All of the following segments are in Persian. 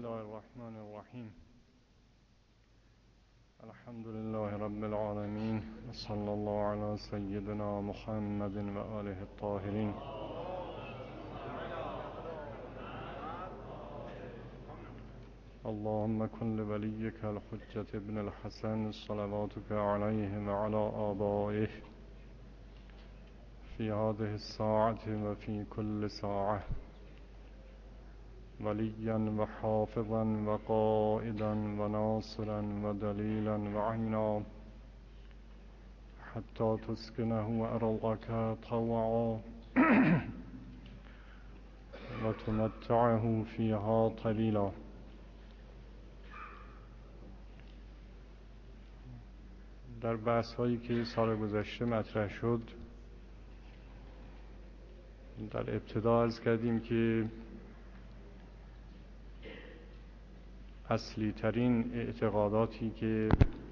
الله الرحمن الرحیم. الحمد لله رب العالمین و صلی الله علی سیدنا محمد و آله الطاهرین. اللهم کن لولیک الحجة ابن الحسن صلواتک علیه و علی آبائه فی هذه الساعة و فی کل ساعة ولیا و حافظا و قائدا و ناصرا و دلیلا و عینا حتی تسکنه ارضک طوعا و تمتعه فیها طویلا. در بحث هایی که سال گذشته مطرح شد، در ابتدا عرض کردیم که اصلی ترین اعتقاداتی که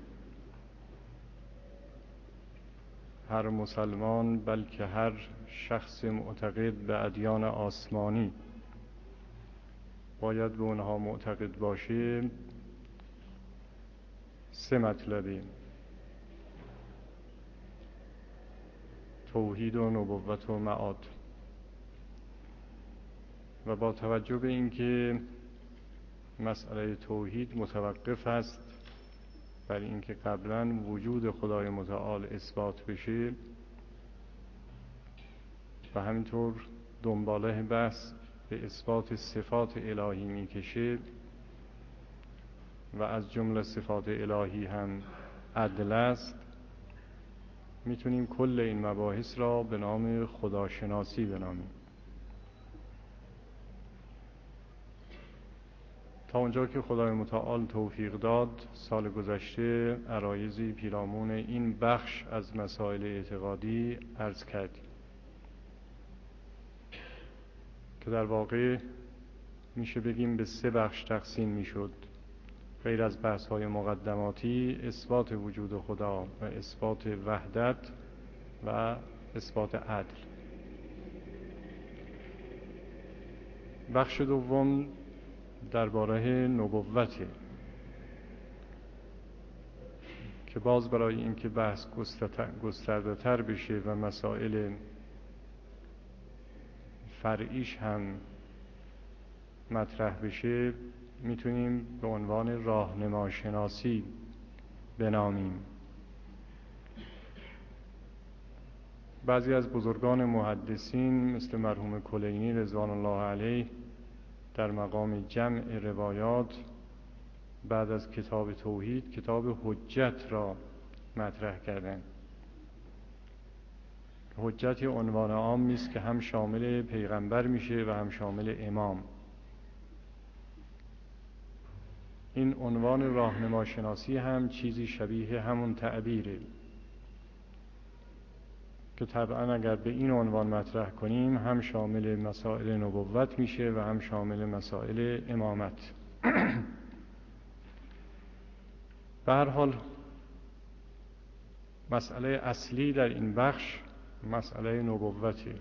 هر مسلمان بلکه هر شخص معتقد به ادیان آسمانی باید به اونها معتقد باشه، سه مطلبه: توحید و نبوت و معاد. و با توجه به اینکه مسئله توحید متوقف است بر اینکه قبلا وجود خدای متعال اثبات بشه و همینطور دنباله بحث به اثبات صفات الهی میکشه و از جمله صفات الهی هم عدل است، میتونیم کل این مباحث را به نام خداشناسی بنامیم. تا اونجا که خدای متعال توفیق داد، سال گذشته عرایضی پیرامون این بخش از مسائل اعتقادی عرض کردیم که در واقع میشه بگیم به سه بخش تقسیم میشد. غیر از بحث های مقدماتی، اثبات وجود خدا و اثبات وحدت و اثبات عدل. بخش دوم درباره نبوته که باز برای اینکه بحث گسترده تر بشه و مسائل فرعیش هم مطرح بشه، میتونیم به عنوان راهنماشناسی بنامیم. بعضی از بزرگان محدثین مثل مرحوم کلینی رضوان الله علیه در مقام جمع روایات بعد از کتاب توحید کتاب حجت را مطرح کردند. حجت عنوان عامی است که هم شامل پیغمبر میشه و هم شامل امام. این عنوان راهنماشناسی هم چیزی شبیه همون تعبیره که طبعا اگر به این عنوان مطرح کنیم هم شامل مسائل نبوت میشه و هم شامل مسائل امامت. به هر حال مسئله اصلی در این بخش مسئله نبوته.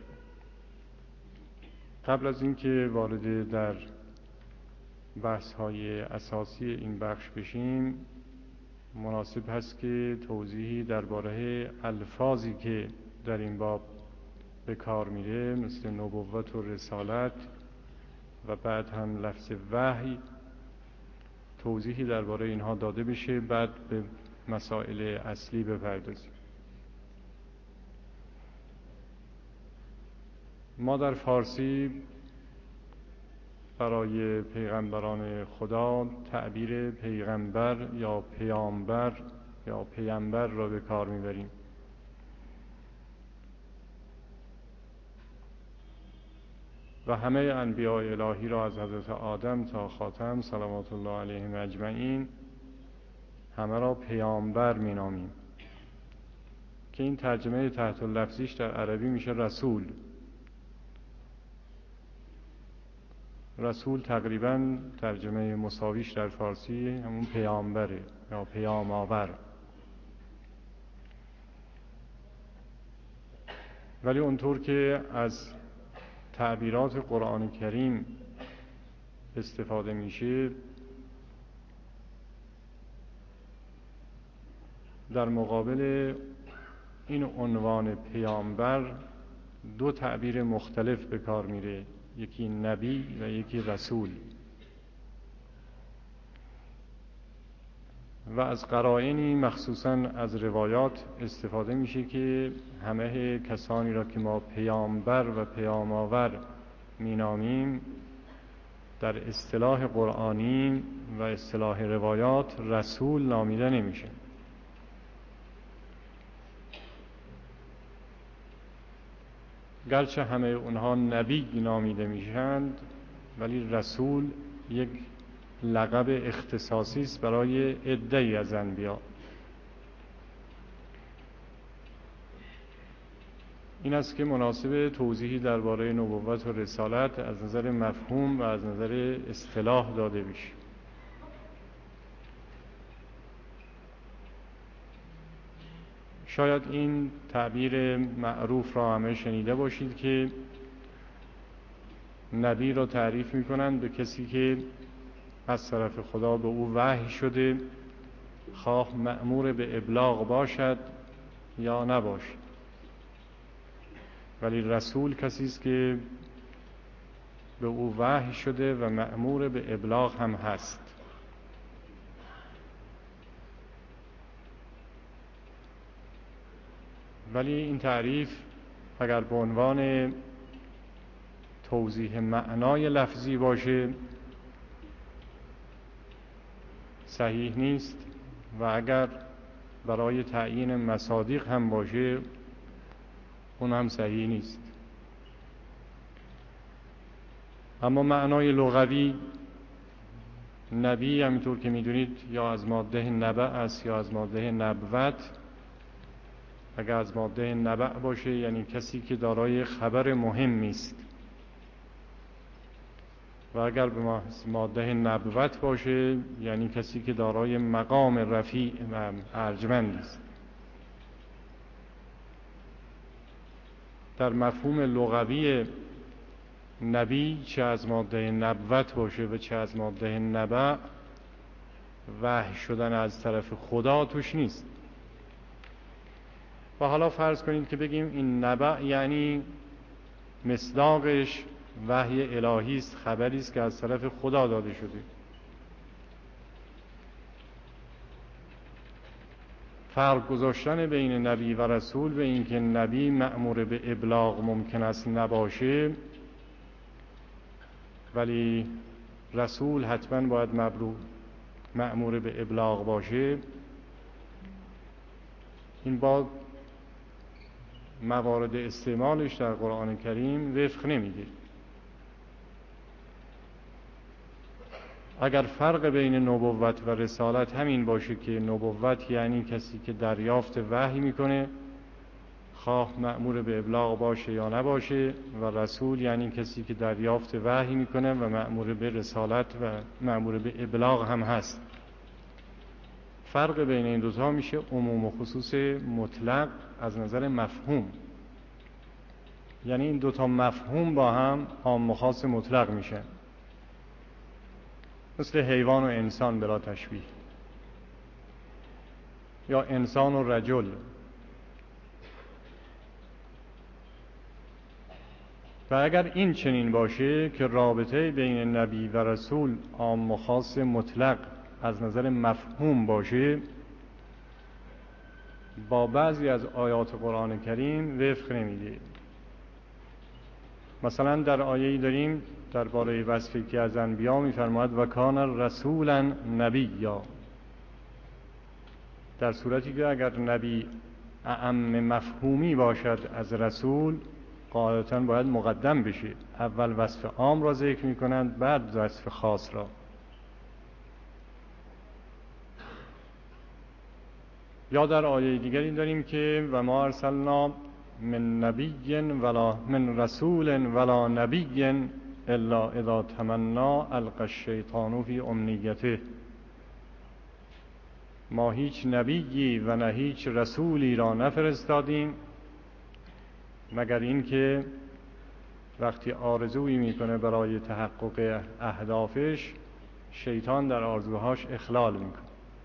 قبل از اینکه وارد در بحث های اساسی این بخش بشیم، مناسب هست که توضیحی درباره الفاظی که در این باب به کار میره مثل نبوت و رسالت و بعد هم لفظ وحی، توضیحی درباره اینها داده بشه، بعد به مسائل اصلی بپردازیم. ما در فارسی برای پیغمبران خدا تعبیر پیغمبر یا پیامبر یا پیامبر را به کار میبریم. و همه انبیاء الهی را از حضرت آدم تا خاتم صلوات الله علیهم اجمعین همه را پیامبر مینامیم که این ترجمه تحت لفظیش در عربی میشه رسول. رسول تقریبا ترجمه مساویش در فارسی همون پیامبره یا پیام آور. ولی اونطور که از تعبیرات قرآن کریم استفاده میشه در مقابل این عنوان پیامبر دو تعبیر مختلف به کار میره، یکی نبی و یکی رسول. و از قرائنی مخصوصاً از روایات استفاده میشه که همه کسانی را که ما پیامبر و پیام‌آور مینامیم در اصطلاح قرآنی و اصطلاح روایات رسول نامیده نمیشه. گرچه همه اونها نبی نامیده میشند، ولی رسول یک لقب اختصاصی است برای عده‌ای از انبیا. این است که مناسب توضیحی درباره نبوت و رسالت از نظر مفهوم و از نظر اصطلاح داده بشه. شاید این تعبیر معروف را همه شنیده باشید که نبی را تعریف می‌کنند به کسی که از طرف خدا به او وحی شده، خواه مأمور به ابلاغ باشد یا نباشد. ولی رسول کسی است که به او وحی شده و مأمور به ابلاغ هم هست. ولی این تعریف اگر به عنوان توضیح معنای لفظی باشه صحیح نیست، و اگر برای تعیین مصادیق هم باشه اون هم صحیح نیست. اما معنای لغوی نبی همینطور که میدونید یا از ماده نبع است یا از ماده نبوت. اگر از ماده نبع باشه یعنی کسی که دارای خبر مهمی است، و اگر به ماده نبوت باشه یعنی کسی که دارای مقام رفیع و ارجمند است. در مفهوم لغوی نبی چه از ماده نبوت باشه و چه از ماده نبع، وحی شدن از طرف خدا توش نیست. و حالا فرض کنید که بگیم این نبع یعنی مصداقش وحی الهی است، خبری است که از طرف خدا داده شده. فرق گذاشتن بین نبی و رسول به این که نبی مأمور به ابلاغ ممکن است نباشه، ولی رسول حتما باید مأمور به ابلاغ باشه، این با موارد استعمالش در قرآن کریم وفق نمیده. اگر فرق بین نبوت و رسالت همین باشه که نبوت یعنی کسی که دریافت وحی میکنه، خواه مأمور به ابلاغ باشه یا نباشه، و رسول یعنی کسی که دریافت وحی میکنه و مأمور به رسالت و مأمور به ابلاغ هم هست. فرق بین این دوتا میشه عموم و خصوص مطلق از نظر مفهوم. یعنی این دوتا مفهوم با هم عام و خاص مطلق میشن، مثل حیوان و انسان بلا تشبیه، یا انسان و رجل. و اگر این چنین باشه که رابطه بین نبی و رسول عام و خاص مطلق از نظر مفهوم باشه، با بعضی از آیات قرآن کریم وفق نمیده. مثلا در آیه‌ای داریم درباره وصف یکی از انبیا می‌فرماید و کان رسولا نبیا، در صورتی که اگر نبی اعم مفهومی باشد از رسول قاعدتاً باید مقدم بشه. اول وصف عام را ذکر می‌کنند بعد وصف خاص را. یا در آیه دیگری داریم که و ما ارسلنا من نبی ولا من رسول ولا نبی الا اذا تمنی القی الشیطان فی امنیته. ما هیچ نبیی و نه هیچ رسولی را نفرستادیم مگر اینکه وقتی آرزویی میکنه برای تحقق اهدافش، شیطان در آرزوهاش اخلال میکنه.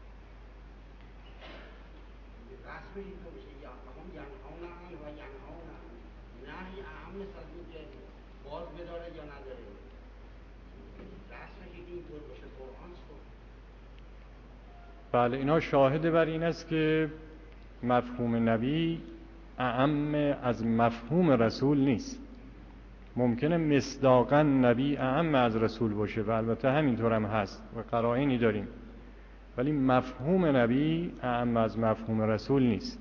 بله، اینا شاهد بر این است که مفهوم نبی اعم از مفهوم رسول نیست. ممکنه مصداقاً نبی اعم از رسول باشه و البته همینطور هم هست و قرائنی داریم، ولی مفهوم نبی اعم از مفهوم رسول نیست.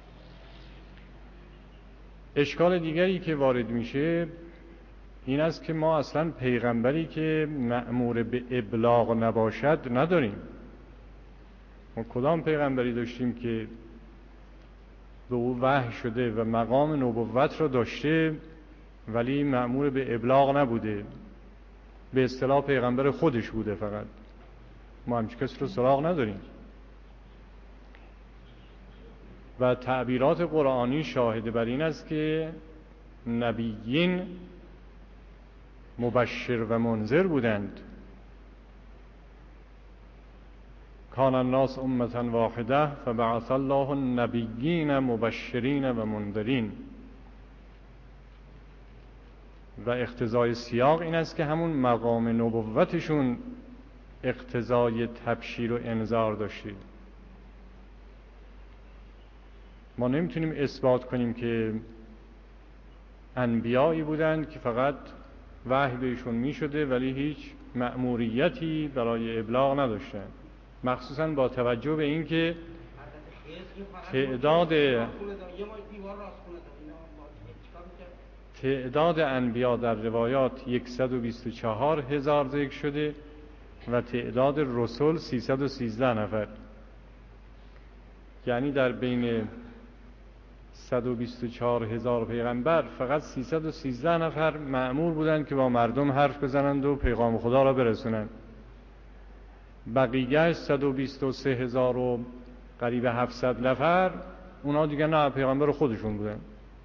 اشکال دیگری که وارد میشه این است که ما اصلا پیغمبری که مأمور به ابلاغ نباشد نداریم. ما کدام پیغمبری داشتیم که به او وحی شده و مقام نبوت را داشته ولی مأمور به ابلاغ نبوده؟ به اصطلاح پیغمبر خودش بوده فقط. ما همچین کسی رو سراغ نداریم. و تعبیرات قرآنی شاهد بر این است که نبیین مبشر و منذر بودند. کان الناس امة واحده فبعث الله النبیین مبشرین و منذرین. و اقتضای سیاق این است که همون مقام نبوتشون اقتضای تبشیر و انذار داشته. ما نمیتونیم اثبات کنیم که انبیایی بودند که فقط وحی بهشون میشده ولی هیچ مأموریتی برای ابلاغ نداشتند، مخصوصا با توجه به اینکه تعداد انبیا در روایات 124,000 ذکر شده و تعداد رسول 313 نفر. یعنی در بین 124,000 پیغمبر فقط 313 نفر مأمور بودند که با مردم حرف بزنند و پیغام خدا را برسونند. بقیه 123,000 و قریب 700 نفر اونا دیگه نه پیغمبر خودشون بودن.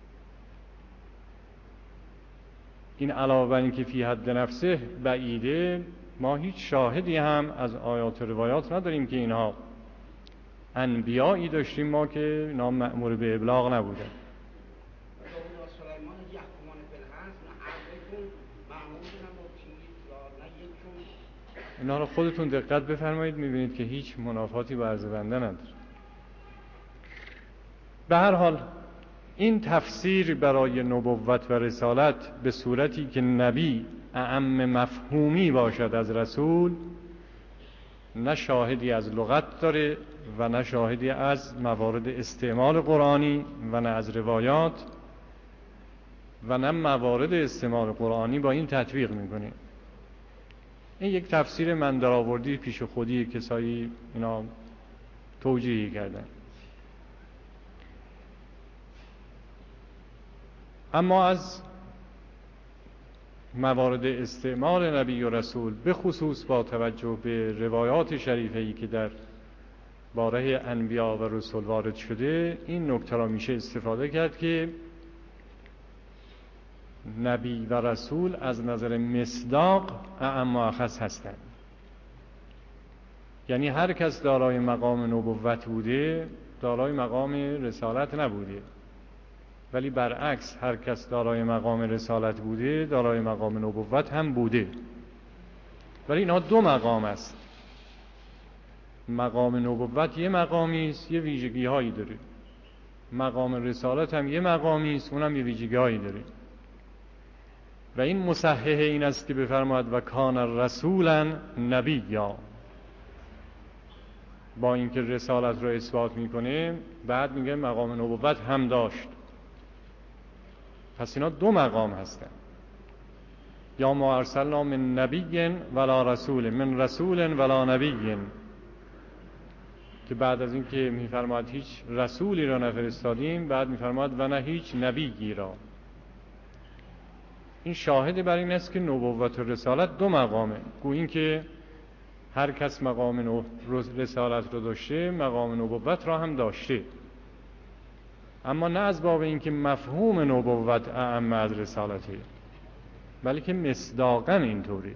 این علاوه بر اینکه فی حد نفسه بعیده، ما هیچ شاهدی هم از آیات و روایات نداریم که اینها انبیایی داشتیم ما که اینا مأمور به ابلاغ نبودن. اینا رو خودتون دقت بفرمایید، میبینید که هیچ منافاتی با عرض بنده نداره. به هر حال این تفسیر برای نبوت و رسالت به صورتی که نبی اعم مفهومی باشد از رسول، نه شاهدی از لغت داره و نه شاهدی از موارد استعمال قرآنی و نه از روایات و نه موارد استعمال قرآنی با این تطبیق میکنه. این یک تفسیر من درآوردی پیش خودی کسایی اینا توجیه کردن. اما از موارد استعمال نبی و رسول به خصوص با توجه به روایات شریفه‌ای که در باره انبیا و رسول وارد شده، این نکته را میشه استفاده کرد که نبی و رسول از نظر مصداق اعم و اخص هستند. یعنی هر کس دارای مقام نبوت بوده دارای مقام رسالت نبوده، ولی برعکس هر کس دارای مقام رسالت بوده دارای مقام نبوت هم بوده. ولی اینها دو مقام است. مقام نبوت یه مقامی است، یه ویژگی هایی داره. مقام رسالت هم یه مقامی است، اونم یه ویژگی هایی داره. و این مصحح این است که بفرماید و کان رسولا نبیا. با اینکه رسالت را اثبات میکنه بعد میگه مقام نبوت هم داشت. پس اینا دو مقام هستن. یا ما ارسلنا من نبی ولا رسول، من رسول ولا نبی، که بعد از این که میفرماید هیچ رسولی را نفرستادیم بعد میفرماید و نه هیچ نبیی را. این شاهد بر این است که نبوت و رسالت دو مقامه. گویا این که هر کس مقام رسالت را داشته مقام نبوت را هم داشته، اما نه از باب اینکه مفهوم نبوت اعم از رسالته. بلکه مصداقاً اینطوری.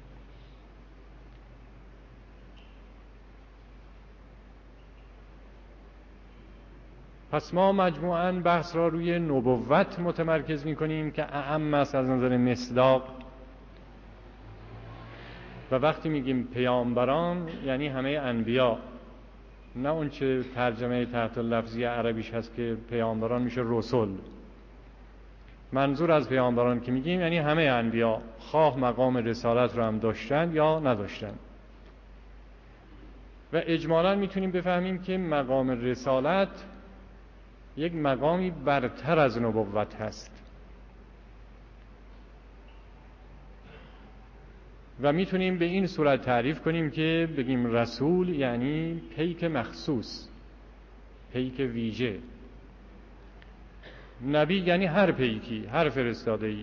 پس ما مجموعاً بحث را روی نبوت متمرکز می‌کنیم که اعم است از نظر مصداق، و وقتی میگیم پیامبران یعنی همه انبیا، نه اون چه ترجمه تحت لفظی عربیش هست که پیامبران میشه رسول. منظور از پیامبران که میگیم یعنی همه انبیا، خواه مقام رسالت رو هم داشتن یا نداشتن. و اجمالاً میتونیم بفهمیم که مقام رسالت یک مقامی برتر از نبوت هست و میتونیم به این صورت تعریف کنیم که بگیم رسول یعنی پیک مخصوص، پیک ویژه. نبی یعنی هر پیکی، هر فرستاده‌ای.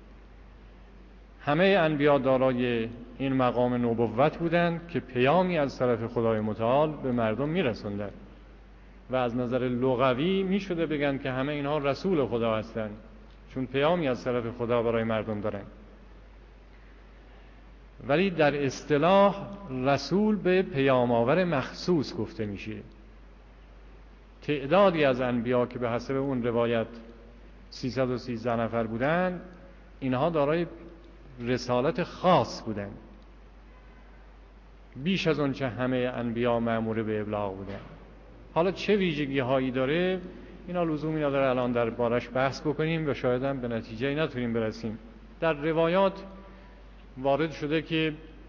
همه انبیا دارای این مقام نبوت بودند که پیامی از طرف خدای متعال به مردم میرسوندند و از نظر لغوی میشده بگن که همه اینها رسول خدا هستند، چون پیامی از طرف خدا برای مردم دارن. ولی در اصطلاح رسول به پیام آور مخصوص گفته میشه. تعدادی از انبیا که به حسب اون روایت 313 نفر بودن، اینها دارای رسالت خاص بودن، بیش از اون چه همه انبیا مأمور به ابلاغ بودن. حالا چه ویژگی هایی داره اینا لزومی نداره الان در بارش بحث بکنیم و شاید هم به نتیجه نتونیم برسیم. در روایات وارد شده که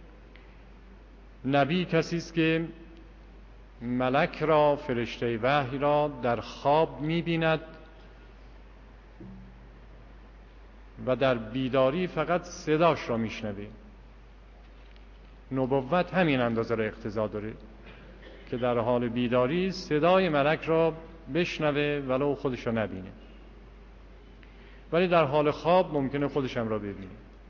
نبی کسی است که ملک را، فرشته وحی را در خواب می‌بیند و در بیداری فقط صداش را میشنوه. نبوت همین اندازه را اقتضا داره که در حال بیداری صدای ملک را بشنوه ولو خودش را نبینه، ولی در حال خواب ممکنه خودش هم را ببینه.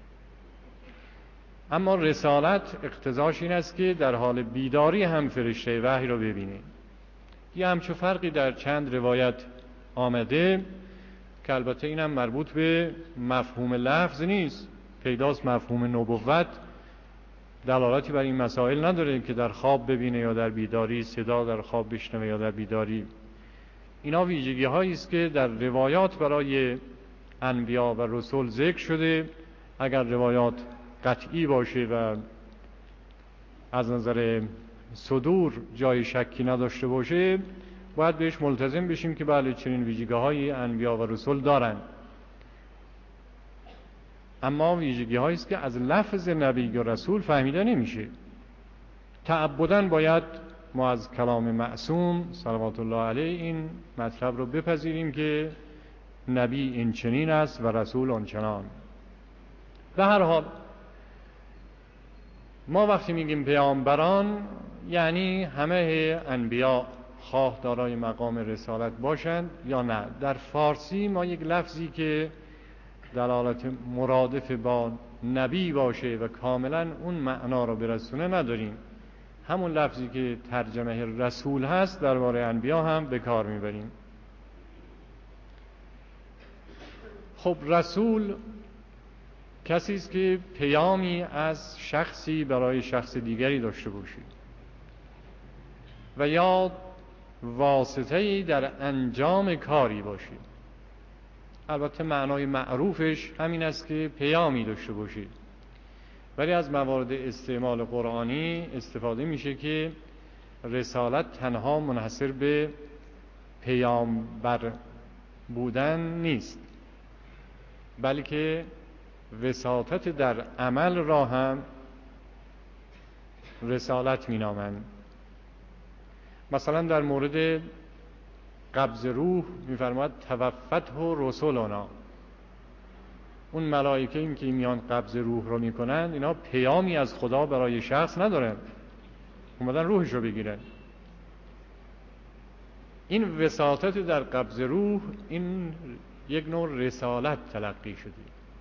اما رسالت اقتضاش این است که در حال بیداری هم فرشته وحی را ببینه. یه همچو فرقی در چند روایت آمده که البته اینم مربوط به مفهوم لفظ نیست. پیداست مفهوم نبوت دلالتی بر این مسائل نداره که در خواب ببینه یا در بیداری، صدا در خواب بشنوه یا در بیداری. اینا ویژگی هایی است که در روایات برای انبیا و رسول ذکر شده. اگر روایات قطعی باشه و از نظر صدور جای شکی نداشته باشه، باید بهش ملتزم بشیم که بله چنین ویژگی‌های انبیا و رسول دارن. اما ویژگی‌هایی است که از لفظ نبی و رسول فهمیده نمیشه. تعبداً باید ما از کلام معصوم صلوات الله علیه این مطلب رو بپذیریم که نبی این چنین است و رسول آن چنان. به هر حال ما وقتی میگیم پیامبران یعنی همه انبیا، خواه دارای مقام رسالت باشند یا نه. در فارسی ما یک لفظی که دلالت مرادف با نبی باشه و کاملا اون معنا رو برسونه نداریم. همون لفظی که ترجمه رسول هست درباره انبیا هم به کار میبریم. خب رسول کسی است که پیامی از شخصی برای شخص دیگری داشته باشه و یا واسطه‌ای در انجام کاری باشه. البته معنای معروفش همین است که پیامی داشته باشه، ولی از موارد استعمال قرآنی استفاده میشه که رسالت تنها منحصر به پیامبر بودن نیست، بلکه وساطت در عمل را هم رسالت مینامند. مثلا در مورد قبض روح میفرماد توفته رسولنا. اون ملائکه این که میان قبض روح رو میکنن اینا پیامی از خدا برای شخص ندارن، اومدن روحش رو بگیرن. این وساطت در قبض روح این یک نوع رسالت تلقی شده.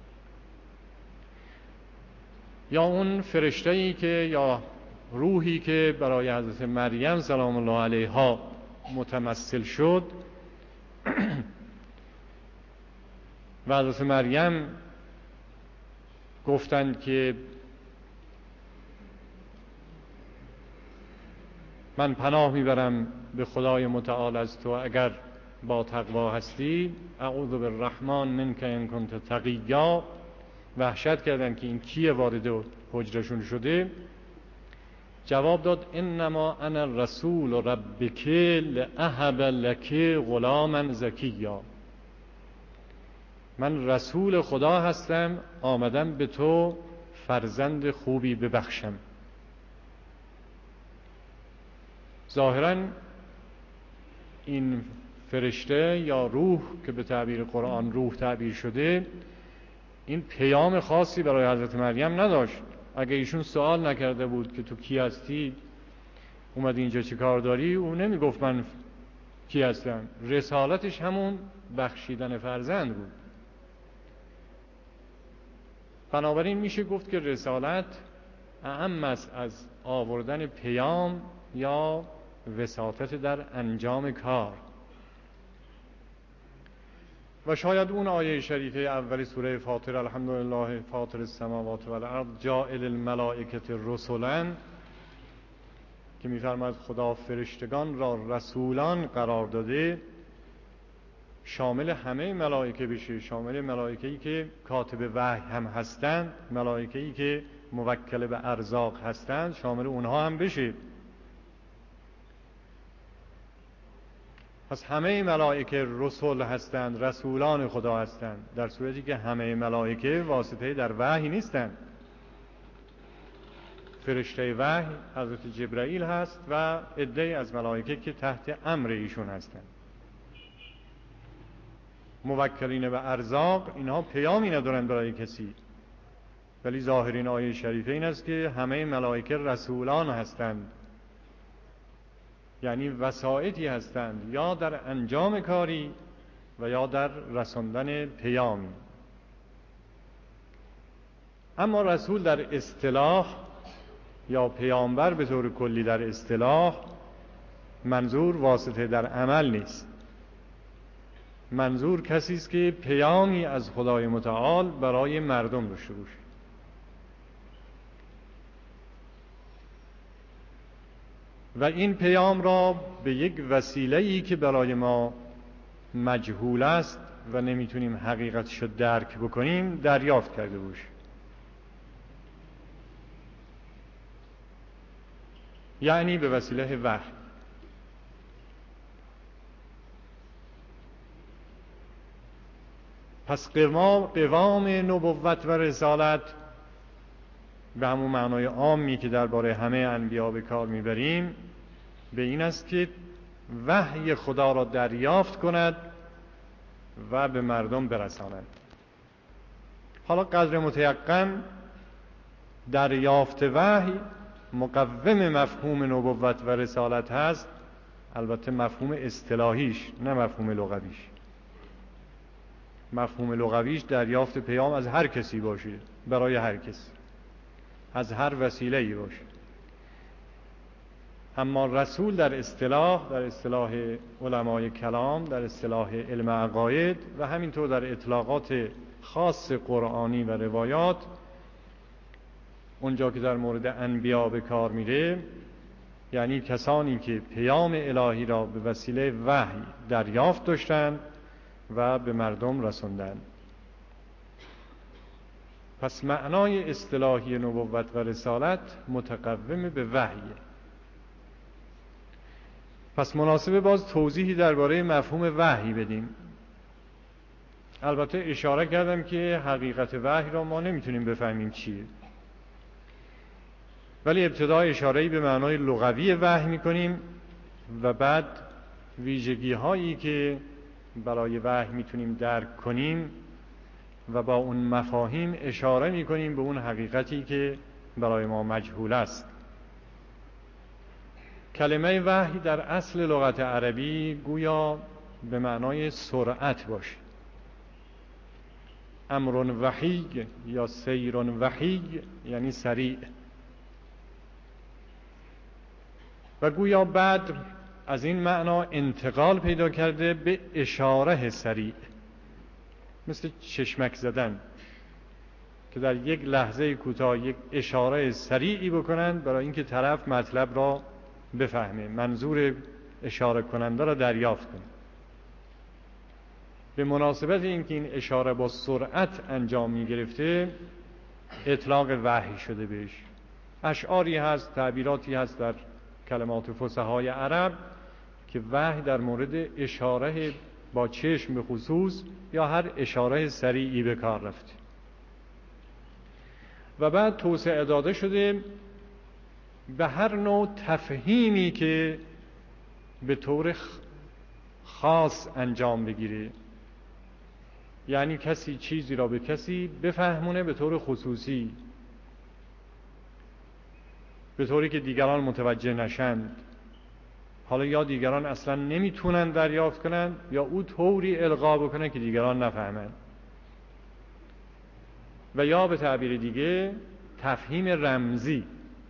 یا اون فرشته‌ای که یا روحی که برای حضرت مریم سلام الله علیها متمثل شد و حضرت مریم گفتند که من پناه میبرم به خدای متعال از تو، اگر با تقوا هستی، اعوذ بالرحمن منک ان کنت تقیا. وحشت کردن که این کیه وارد حجرشون شده. جواب داد انما انا رسول ربک لاهب لک غلاما زکیا. من رسول خدا هستم، آمدم به تو فرزند خوبی ببخشم. ظاهراً این فرشته یا روح که به تعبیر قرآن روح تعبیر شده، این پیام خاصی برای حضرت مریم نداشت. اگه ایشون سوال نکرده بود که تو کی هستی، اومد اینجا چی کار داری، او نمی گفت من کی هستم. رسالتش همون بخشیدن فرزند بود. بنابراین میشه گفت که رسالت اهم است از آوردن پیام یا وساطت در انجام کار. و شاید اون آیه شریفه اول سوره فاطر، الحمدلله فاطر السماوات و الارض جاعل الملائکه رسلا، که می‌فرماید خدا فرشتگان را رسولان قرار داده، شامل همه ملائکه بشه، شامل ملائکه‌ای که کاتب وحی هم هستند، ملائکه‌ای که موکل به ارزاق هستند، شامل اونها هم بشه. پس همه ملائکه رسول هستند، رسولان خدا هستند، در صورتی که همه ملائکه واسطه در وحی نیستند. فرشته وحی حضرت جبرائیل هست و عده‌ای از ملائکه که تحت امر ایشون هستند. موکلین به ارزاق اینها پیامی ندارند برای کسی، ولی ظاهرین آیه شریفه این است که همه ملائکه رسولان هستند، یعنی وسائطی هستند یا در انجام کاری و یا در رساندن پیامی. اما رسول در اصطلاح یا پیامبر به طور کلی در اصطلاح منظور واسطه در عمل نیست. منظور کسی است که پیامی از خدای متعال برای مردم داشته باشه. و این پیام را به یک وسیله‌ای که برای ما مجهول است و نمیتونیم حقیقتش رو درک بکنیم دریافت کرده باشه. یعنی به وسیله وحی. پس قوام نبوت و رسالت به همون معنای عامی که درباره همه انبیا به کار میبریم به این است که وحی خدا را دریافت کند و به مردم برساند. حالا قدر متیقن دریافت وحی مقوم مفهوم نبوت و رسالت هست، البته مفهوم اصطلاحیش نه مفهوم لغویش. مفهوم لغویش دریافت پیام از هر کسی باشه، برای هر کسی، از هر وسیله‌ای باشه. اما رسول در اصطلاح علمای کلام، در اصطلاح علم عقاید و همینطور در اطلاقات خاص قرآنی و روایات، اونجا که در مورد انبیا به کار میره، یعنی کسانی که پیام الهی را به وسیله وحی دریافت داشتند و به مردم رسوندند. پس معنای اصطلاحی نبوت و رسالت متقوم به وحیه. پس مناسبه باز توضیحی درباره مفهوم وحی بدیم. البته اشاره کردم که حقیقت وحی را ما نمیتونیم بفهمیم چیه، ولی ابتدا اشاره‌ای به معنای لغوی وحی میکنیم و بعد ویژگی هایی که برای وحی میتونیم درک کنیم و با اون مفاهیم اشاره میکنیم به اون حقیقتی که برای ما مجهول است. کلمه وحی در اصل لغت عربی گویا به معنای سرعت باشه. امر وحی یا سیر وحی یعنی سریع. و گویا بعد از این معنا انتقال پیدا کرده به اشاره سریع، مثل چشمک زدن که در یک لحظه کوتاه یک اشاره سریعی بکنند برای اینکه طرف مطلب را بفهمه، منظور اشاره کننده را دریافت کنه. به مناسبت اینکه این اشاره با سرعت انجام می گرفته اطلاق وحی شده بهش. اشعاری هست، تعبیراتی هست در کلمات فصحای عرب که وحی در مورد اشاره با چشم به خصوص یا هر اشاره سریعی به کار رفته و بعد توسعه داده شده به هر نوع تفهیمی که به طور خاص انجام بگیره، یعنی کسی چیزی را به کسی بفهمونه به طور خصوصی، به طوری که دیگران متوجه نشند. حالا یا دیگران اصلا نمیتونن دریافت کنن یا او طوری القا بکنه که دیگران نفهمن، و یا به تعبیر دیگه تفهیم رمزی.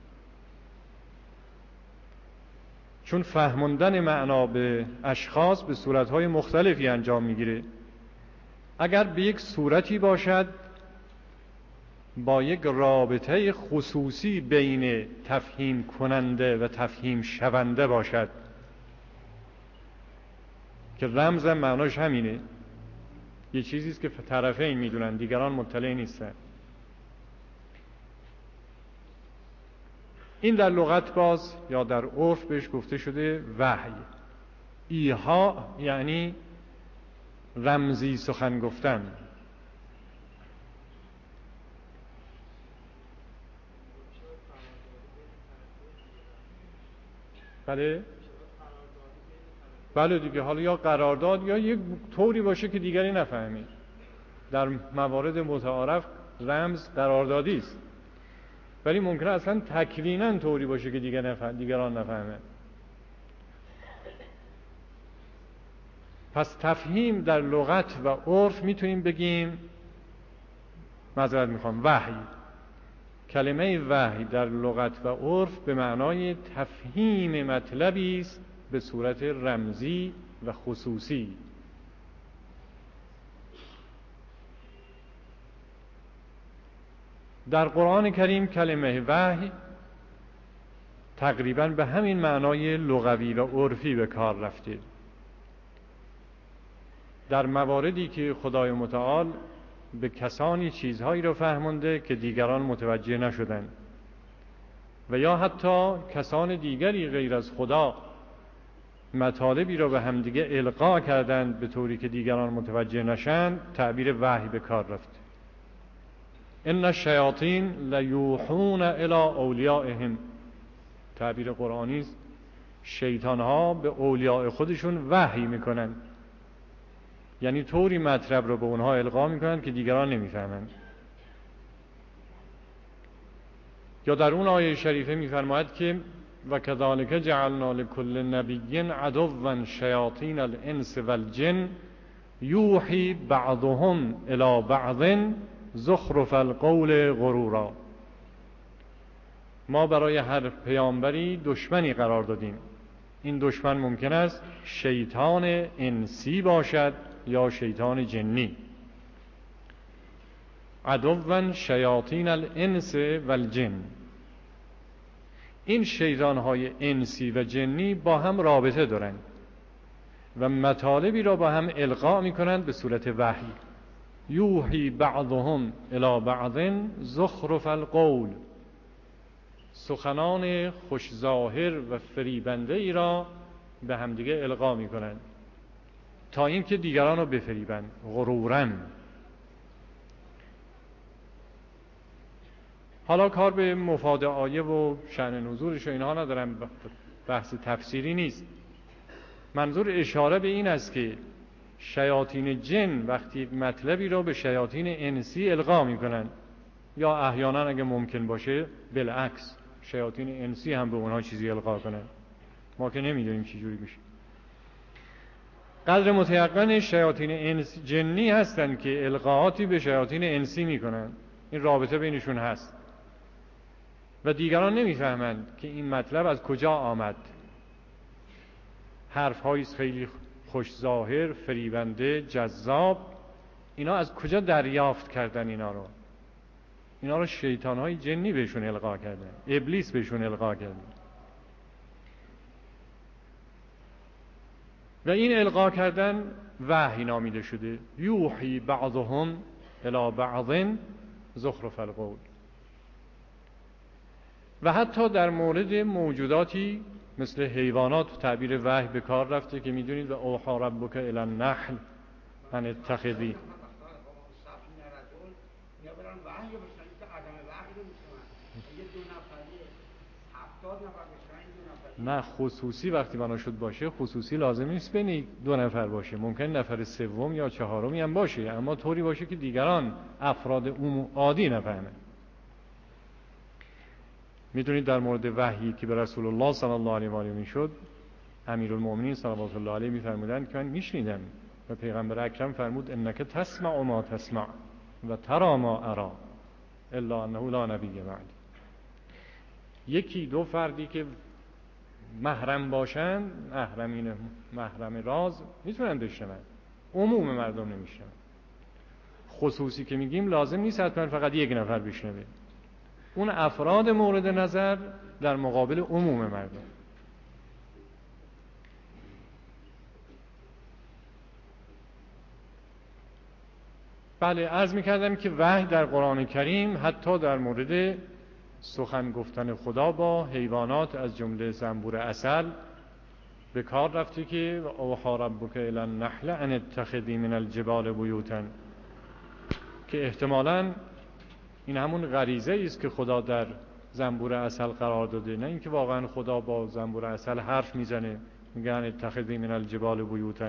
چون فهموندن معنا به اشخاص به صورتهای مختلفی انجام میگیره. اگر به یک صورتی باشد با یک رابطه خصوصی بین تفهیم کننده و تفهیم شونده باشد که رمز معناش همینه، یه چیزیست که طرفین میدونن دیگران مطلع نیستن. این در لغت باز یا در عرف بهش گفته شده وحی. ایها یعنی رمزی سخن گفتن. بله دیگه، حالا یا قرارداد یا یک طوری باشه که دیگری نفهمی. در موارد متعارف رمز قراردادی است، ولی ممکنه اصلا تکویناً طوری باشه که دیگران نفهمن. پس تفهیم در لغت و عرف میتونیم بگیم، معذرت میخوام، وحی. کلمه وحی در لغت و عرف به معنای تفهیم مطلبی است به صورت رمزی و خصوصی. در قرآن کریم کلمه وحی تقریباً به همین معنای لغوی و عرفی به کار رفته. در مواردی که خدای متعال به کسانی چیزهایی را فهمونده که دیگران متوجه نشدند و یا حتی کسان دیگری غیر از خدا مطالبی را به همدیگه القا کردند به طوری که دیگران متوجه نشند، تعبیر وحی به کار رفته. ان الشیاطین لیوحون الی اولیائهم، تعبیر قرآنی است. شیطان ها به اولیاء خودشون وحی میکنن، یعنی طوری مطلب رو به اونها القا میکنن که دیگران نمیفهمند. یا در اون آیه شریفه میفرماید که و کذالک جعلنا لكل نبی عدوا شیاطین الانس والجن یوحی بعضهم الی بعض زخرف القول غرورا. ما برای هر پیامبری دشمنی قرار دادیم. این دشمن ممکن است شیطان انسی باشد یا شیطان جنی. عدوا شیاطین الانس والجن. این شیطان‌های انسی و جنی با هم رابطه دارند و مطالبی را با هم القا می‌کنند به صورت وحی. یوحی بعضهم الی بعض زخرف القول. سخنان خوش ظاهر و فریبنده ای را به همدیگه القا می‌کنند تا اینکه دیگران را بفریبند. غرورن. حالا کار به مفاد آیه و شأن نزولش و اینها ندارم، بحث تفسیری نیست. منظور اشاره به این است که شیاطین جن وقتی مطلبی را به شیاطین انسی القا میکنن، یا احیانا اگه ممکن باشه بالعکس شیاطین انسی هم به اونها چیزی القا کنن، ما که نمیدونیم چی جوری میشه. قدر متیقن شیاطین انسی جنی هستن که القاءاتی به شیاطین انسی میکنن، این رابطه بینشون هست و دیگران نمیفهمند که این مطلب از کجا آمد. حرف‌هایی خیلی خوش ظاهر، فریبنده، جذاب، اینا از کجا دریافت کردن اینا رو؟ اینا رو شیطان‌های جنی بهشون القا کردن، ابلیس بهشون القا کرده. و این القا کردن وحی نامیده شده. یوحی بعضهم الی بعض زخرف القول. و حتی در مورد موجوداتی مثل حیوانات تعبیر وحی به کار رفته که میدونید و اوحی ربک الی النحل ان اتخذی. نه خصوصی وقتی بنا شد باشه، خصوصی لازم نیست بین 2 نفر باشه، ممکن نفر سوم یا چهارمی هم باشه، اما طوری باشه که دیگران افراد عادی نفهمه. میدونید در مورد وحی که به رسول الله صلی الله علیه و آله میشد، امیرالمومنین صلوات الله علیه میفرمودند که من میشنیدم و پیغمبر اکرم فرمود انک تسمع ما تسمع و ترى ما ارى الا انه لا نبی بعد. یکی دو فردی که محرم باشن، محرم راز میتونن بشنون، عموم مردم نمیشنون. خصوصی که میگیم لازم نیست حتما فقط یک نفر بشنوه، اون افراد مورد نظر در مقابل عموم مردم. بله، عرض میکردم که وحی در قرآن کریم حتی در مورد سخن گفتن خدا با حیوانات از جمله زنبور عسل به کار رفته که اوحی ربک الی النحل ان اتخذی من الجبال بیوتا، که احتمالاً این همون غریزه است که خدا در زنبور عسل قرار داده، نه اینکه واقعا خدا با زنبور عسل حرف میزنه میگه ان اتخذی من الجبال بیوتا.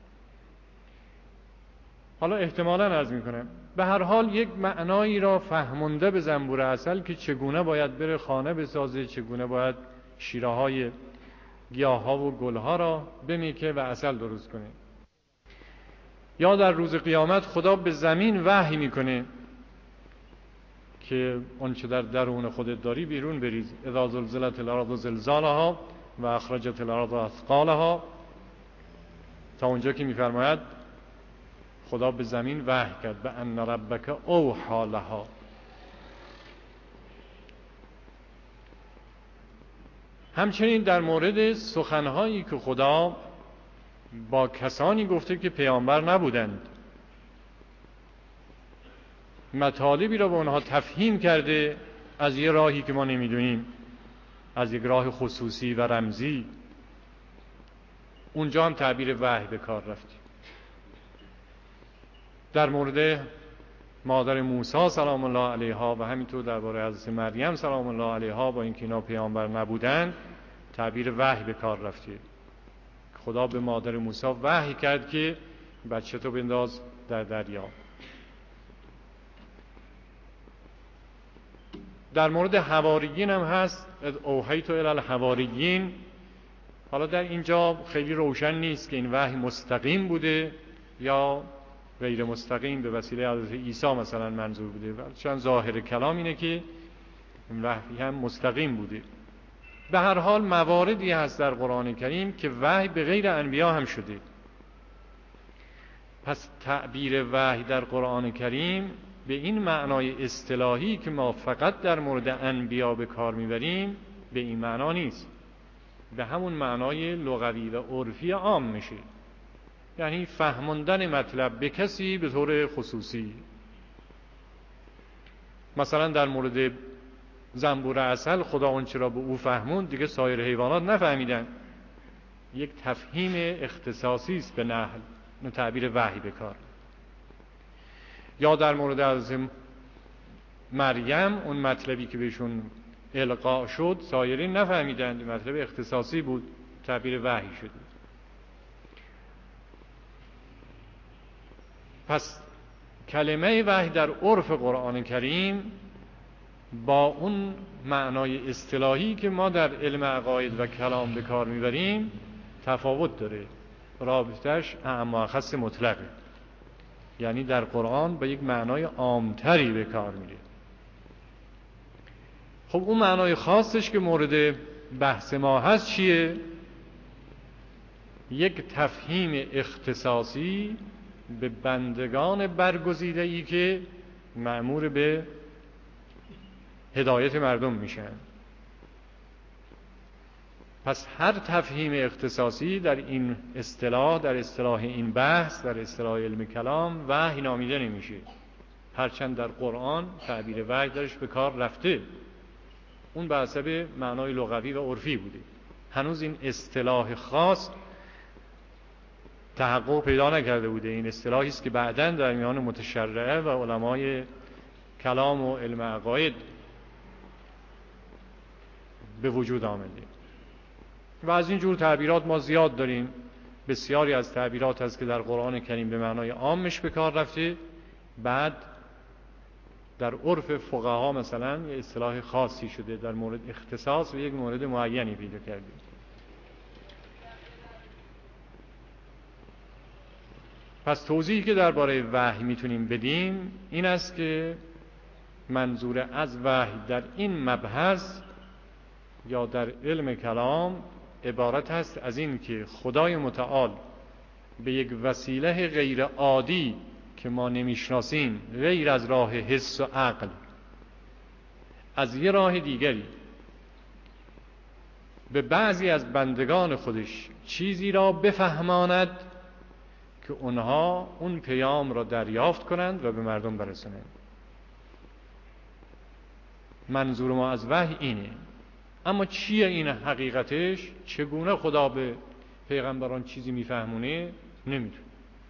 حالا احتمالاً عرض میکنم به هر حال یک معنایی را فهمونده به زنبور عسل که چگونه باید بره خانه بسازه، چگونه باید شیره های گیاه ها و گل ها را بمیکه و عسل درست کنه. یا در روز قیامت خدا به زمین وحی میکنه که آنچه در درون خودت داری بیرون بریز. اذا زلزلت الارض زلزالها و اخرجت الارض اثقالها، تا اونجا که میفرماید خدا به زمین وحی کرد به ان ربک اوحی لها. همچنین در مورد سخنهایی که خدا با کسانی گفته که پیامبر نبودند، مطالبی را به اونها تفهیم کرده از یه راهی که ما نمیدونیم، از یک راه خصوصی و رمزی، اونجا هم تعبیر وحی به کار رفت. در مورد مادر موسی سلام الله علیها و همینطور درباره حضرت مریم سلام الله علیها با اینکه اینا پیامبر نبودند تعبیر وحی به کار رفته. خدا به مادر موسی وحی کرد که بچه تو بنداز در دریا. در مورد حواریین هم هست اوحیت الی الحواریین. حالا در اینجا خیلی روشن نیست که این وحی مستقیم بوده یا غیر مستقیم به وسیله حضرت عیسی مثلا منظور بوده، چون ظاهر کلام اینه که این وحی هم مستقیم بوده. به هر حال مواردی هست در قرآن کریم که وحی به غیر انبیا هم شده. پس تعبیر وحی در قرآن کریم به این معنای اصطلاحی که ما فقط در مورد انبیا به کار میبریم به این معنا نیست، به همون معنای لغوی و عرفی عام میشه، یعنی فهموندن مطلب به کسی به طور خصوصی. مثلا در مورد زنبور عسل خدا آنچه را به او فهموند دیگه سایر حیوانات نفهمیدن، یک تفهیم اختصاصی است به نحل، تعبیر وحی به کار. یا در مورد از مریم اون مطلبی که بهشون القا شد سایرین نفهمیدند، مطلب اختصاصی بود، تعبیر وحی شد. پس کلمه وحی در عرف قرآن کریم با اون معنای اصطلاحی که ما در علم عقاید و کلام به کار میبریم تفاوت داره، رابطش اعم و اخص مطلقه، یعنی در قرآن به یک معنای عامتری به کار میره. خب اون معنای خاصش که مورد بحث ما هست چیه؟ یک تفهیم اختصاصی به بندگان برگزیده‌ای که مأمور به هدایت مردم میشن. پس هر تفهیم اختصاصی در این اصطلاح، در اصطلاح این بحث، در اصطلاح علم کلام وحی نامیده نمیشه، هرچند در قرآن تعبیر وحی درش به کار رفته، اون به حسب معنای لغوی و عرفی بوده. هنوز این اصطلاح خاص تحقق پیدا نکرده بوده. این اصطلاحی است که بعداً در میان متشرعه و علمای کلام و علم عقاید به وجود آمده. و از این جور تعبیرات ما زیاد داریم. بسیاری از تعبیرات هست که در قرآن کریم به معنای عامش به کار رفته، بعد در عرف فقها مثلا یه اصطلاح خاصی شده، در مورد اختصاص و یک مورد معینی پیدا کرده. پس توضیحی که درباره وحی میتونیم بدیم این است که منظور از وحی در این مبحث یا در علم کلام عبارت است از این که خدای متعال به یک وسیله غیر عادی که ما نمیشناسیم، غیر از راه حس و عقل، از یه راه دیگری به بعضی از بندگان خودش چیزی را بفهماند که اونها اون پیام را دریافت کنند و به مردم برسونند. منظور ما از وحی اینه. اما چیه این حقیقتش؟ چگونه خدا به پیغمبران چیزی میفهمونه؟ نمیدونه.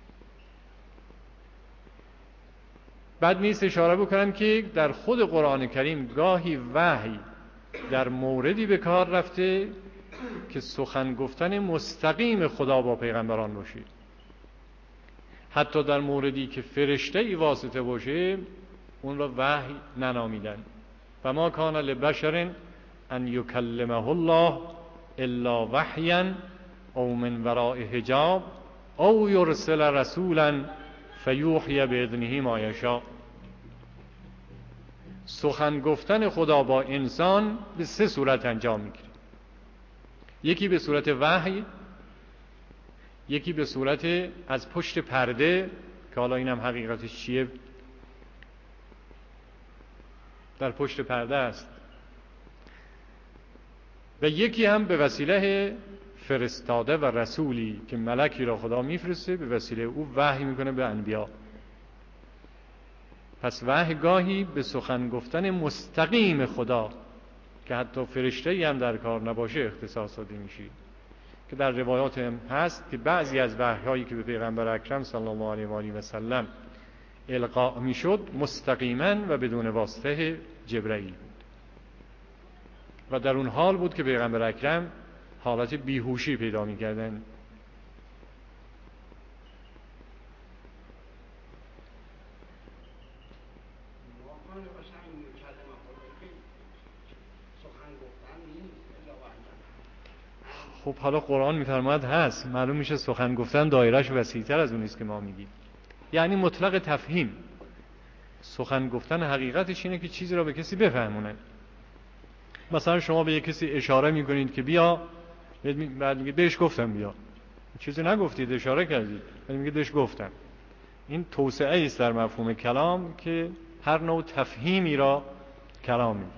بعد نیست اشاره بکنم که در خود قرآن کریم گاهی وحی در موردی به کار رفته که سخن گفتن مستقیم خدا با پیغمبران باشه. حتی در موردی که فرشته ای واسطه باشه اون را وحی ننامیدن. و ما کان لبشر ان یکلمه الله الا وحیا او من وراء حجاب او یرسل رسولا فیوحی باذنه ما یشاء. سخن گفتن خدا با انسان به سه صورت انجام میگیره. یکی به صورت وحی، یکی به صورت از پشت پرده که حالا اینم حقیقتش چیه در پشت پرده است، و یکی هم به وسیله فرستاده و رسولی که ملکی را خدا میفرسته، به وسیله او وحی میکنه به انبیا. پس وحی گاهی به سخن گفتن مستقیم خدا که حتی فرشته‌ای هم در کار نباشه اختصاص داده میشه، که در روایات هم هست که بعضی از وحی‌هایی که به پیغمبر اکرم صلی الله علیه و آله و سلم القا میشد مستقیما و بدون واسطه جبرئیل بود و در اون حال بود که پیغمبر اکرم حالت بیهوشی پیدا میکردن. خب حالا قرآن میفرماید هست، معلوم میشه سخن گفتن دایرهش وسیع‌تر از اون است که ما میگیم. یعنی مطلق تفهیم. سخن گفتن حقیقتش اینه که چیزی را به کسی بفهمونه. مثلا شما به یک کسی اشاره میکنید که بیا، بعد میگه بهش گفتم بیا. چیزی نگفتید، اشاره کردید، بعد میگه بهش گفتم. این توسعه است در مفهوم کلام که هر نوع تفهیمی را کلام میگه.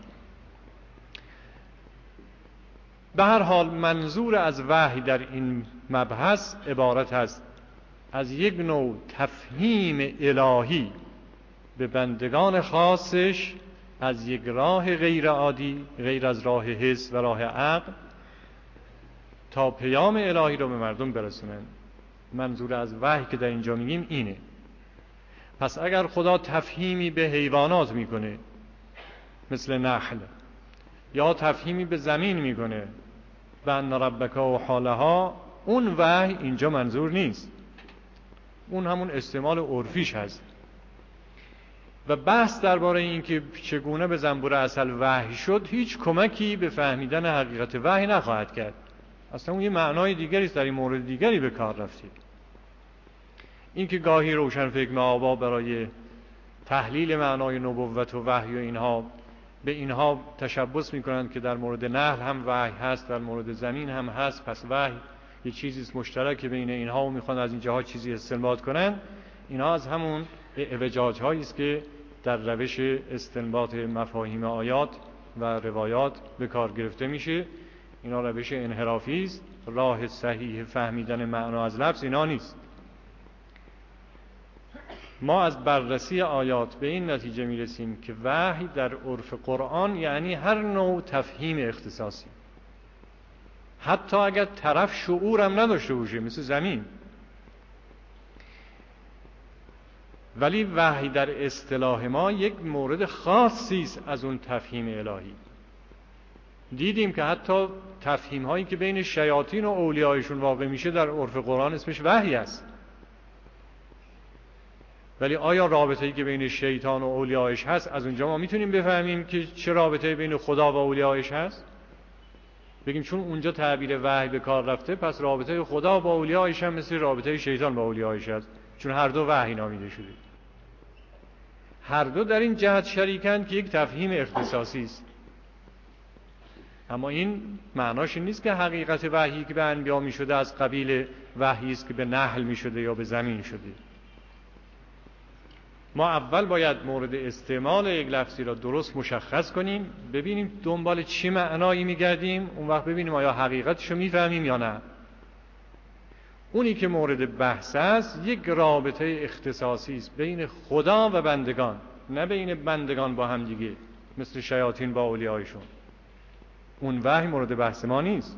به هر حال منظور از وحی در این مبحث عبارت است از یک نوع تفهیم الهی به بندگان خاصش از یک راه غیر عادی، غیر از راه حس و راه عقل، تا پیام الهی را به مردم برسونند. منظور از وحی که در اینجا میگیم اینه. پس اگر خدا تفهیمی به حیوانات میکنه مثل نحل، یا تفهیمی به زمین میکنه و ان ربک و حالها، اون وحی اینجا منظور نیست، اون همون استعمال عرفیش هست. و بحث درباره این که چگونه به زنبور عسل وحی شد هیچ کمکی به فهمیدن حقیقت وحی نخواهد کرد. اصلا اون یه معنای دیگری است، در این مورد دیگری به کار رفته. این که گاهی روشنفکر آبا برای تحلیل معنای نبوت و وحی و اینها به اینها تشبث میکنند که در مورد نحل هم وحی هست، در مورد زمین هم هست، پس وحی یه چیزی مشترک بین اینها و میخوان از این جهات چیزی استنباط کنند. اینها از همون اعوجاج هایی است که در روش استنباط مفاهیم آیات و روایات به کار گرفته میشه. اینا روش انحرافی است. راه صحیح فهمیدن معنا از لفظ اینا نیست. ما از بررسی آیات به این نتیجه میرسیم که وحی در عرف قرآن یعنی هر نوع تفهیم اختصاصی، حتی اگر طرف شعورم نداشته باشه، مثل زمین. ولی وحی در اصطلاح ما یک مورد خاصی است از اون تفهیم الهی. دیدیم که حتی تفهیم هایی که بین شیاطین و اولیایشون واقع میشه در عرف قرآن اسمش وحی است. ولی آیا رابطه‌ای که بین شیطان و اولیایش هست از اونجا ما میتونیم بفهمیم که چه رابطه‌ای بین خدا و اولیایش هست؟ بگیم چون اونجا تعبیر وحی به کار رفته پس رابطه خدا با اولیایش هم مثل رابطه شیطان با اولیایش هست، چون هر دو وحی نامیده شده. هر دو در این جهت شریکند که یک تفهیم اختصاصی است. اما این معناش این نیست که حقیقت وحی که به انبیا می شده از قبیل وحی است که به نحل می شده یا به زمین شده. ما اول باید مورد استعمال یک لفظی را درست مشخص کنیم، ببینیم دنبال چه معنایی می‌گردیم، اون وقت ببینیم آیا حقیقتش رو می‌فهمیم یا نه. اونی که مورد بحث است یک رابطه اختصاصی است بین خدا و بندگان، نه بین بندگان با هم دیگه مثل شیاطین با اولیایشون. اون وحی مورد بحث ما نیست.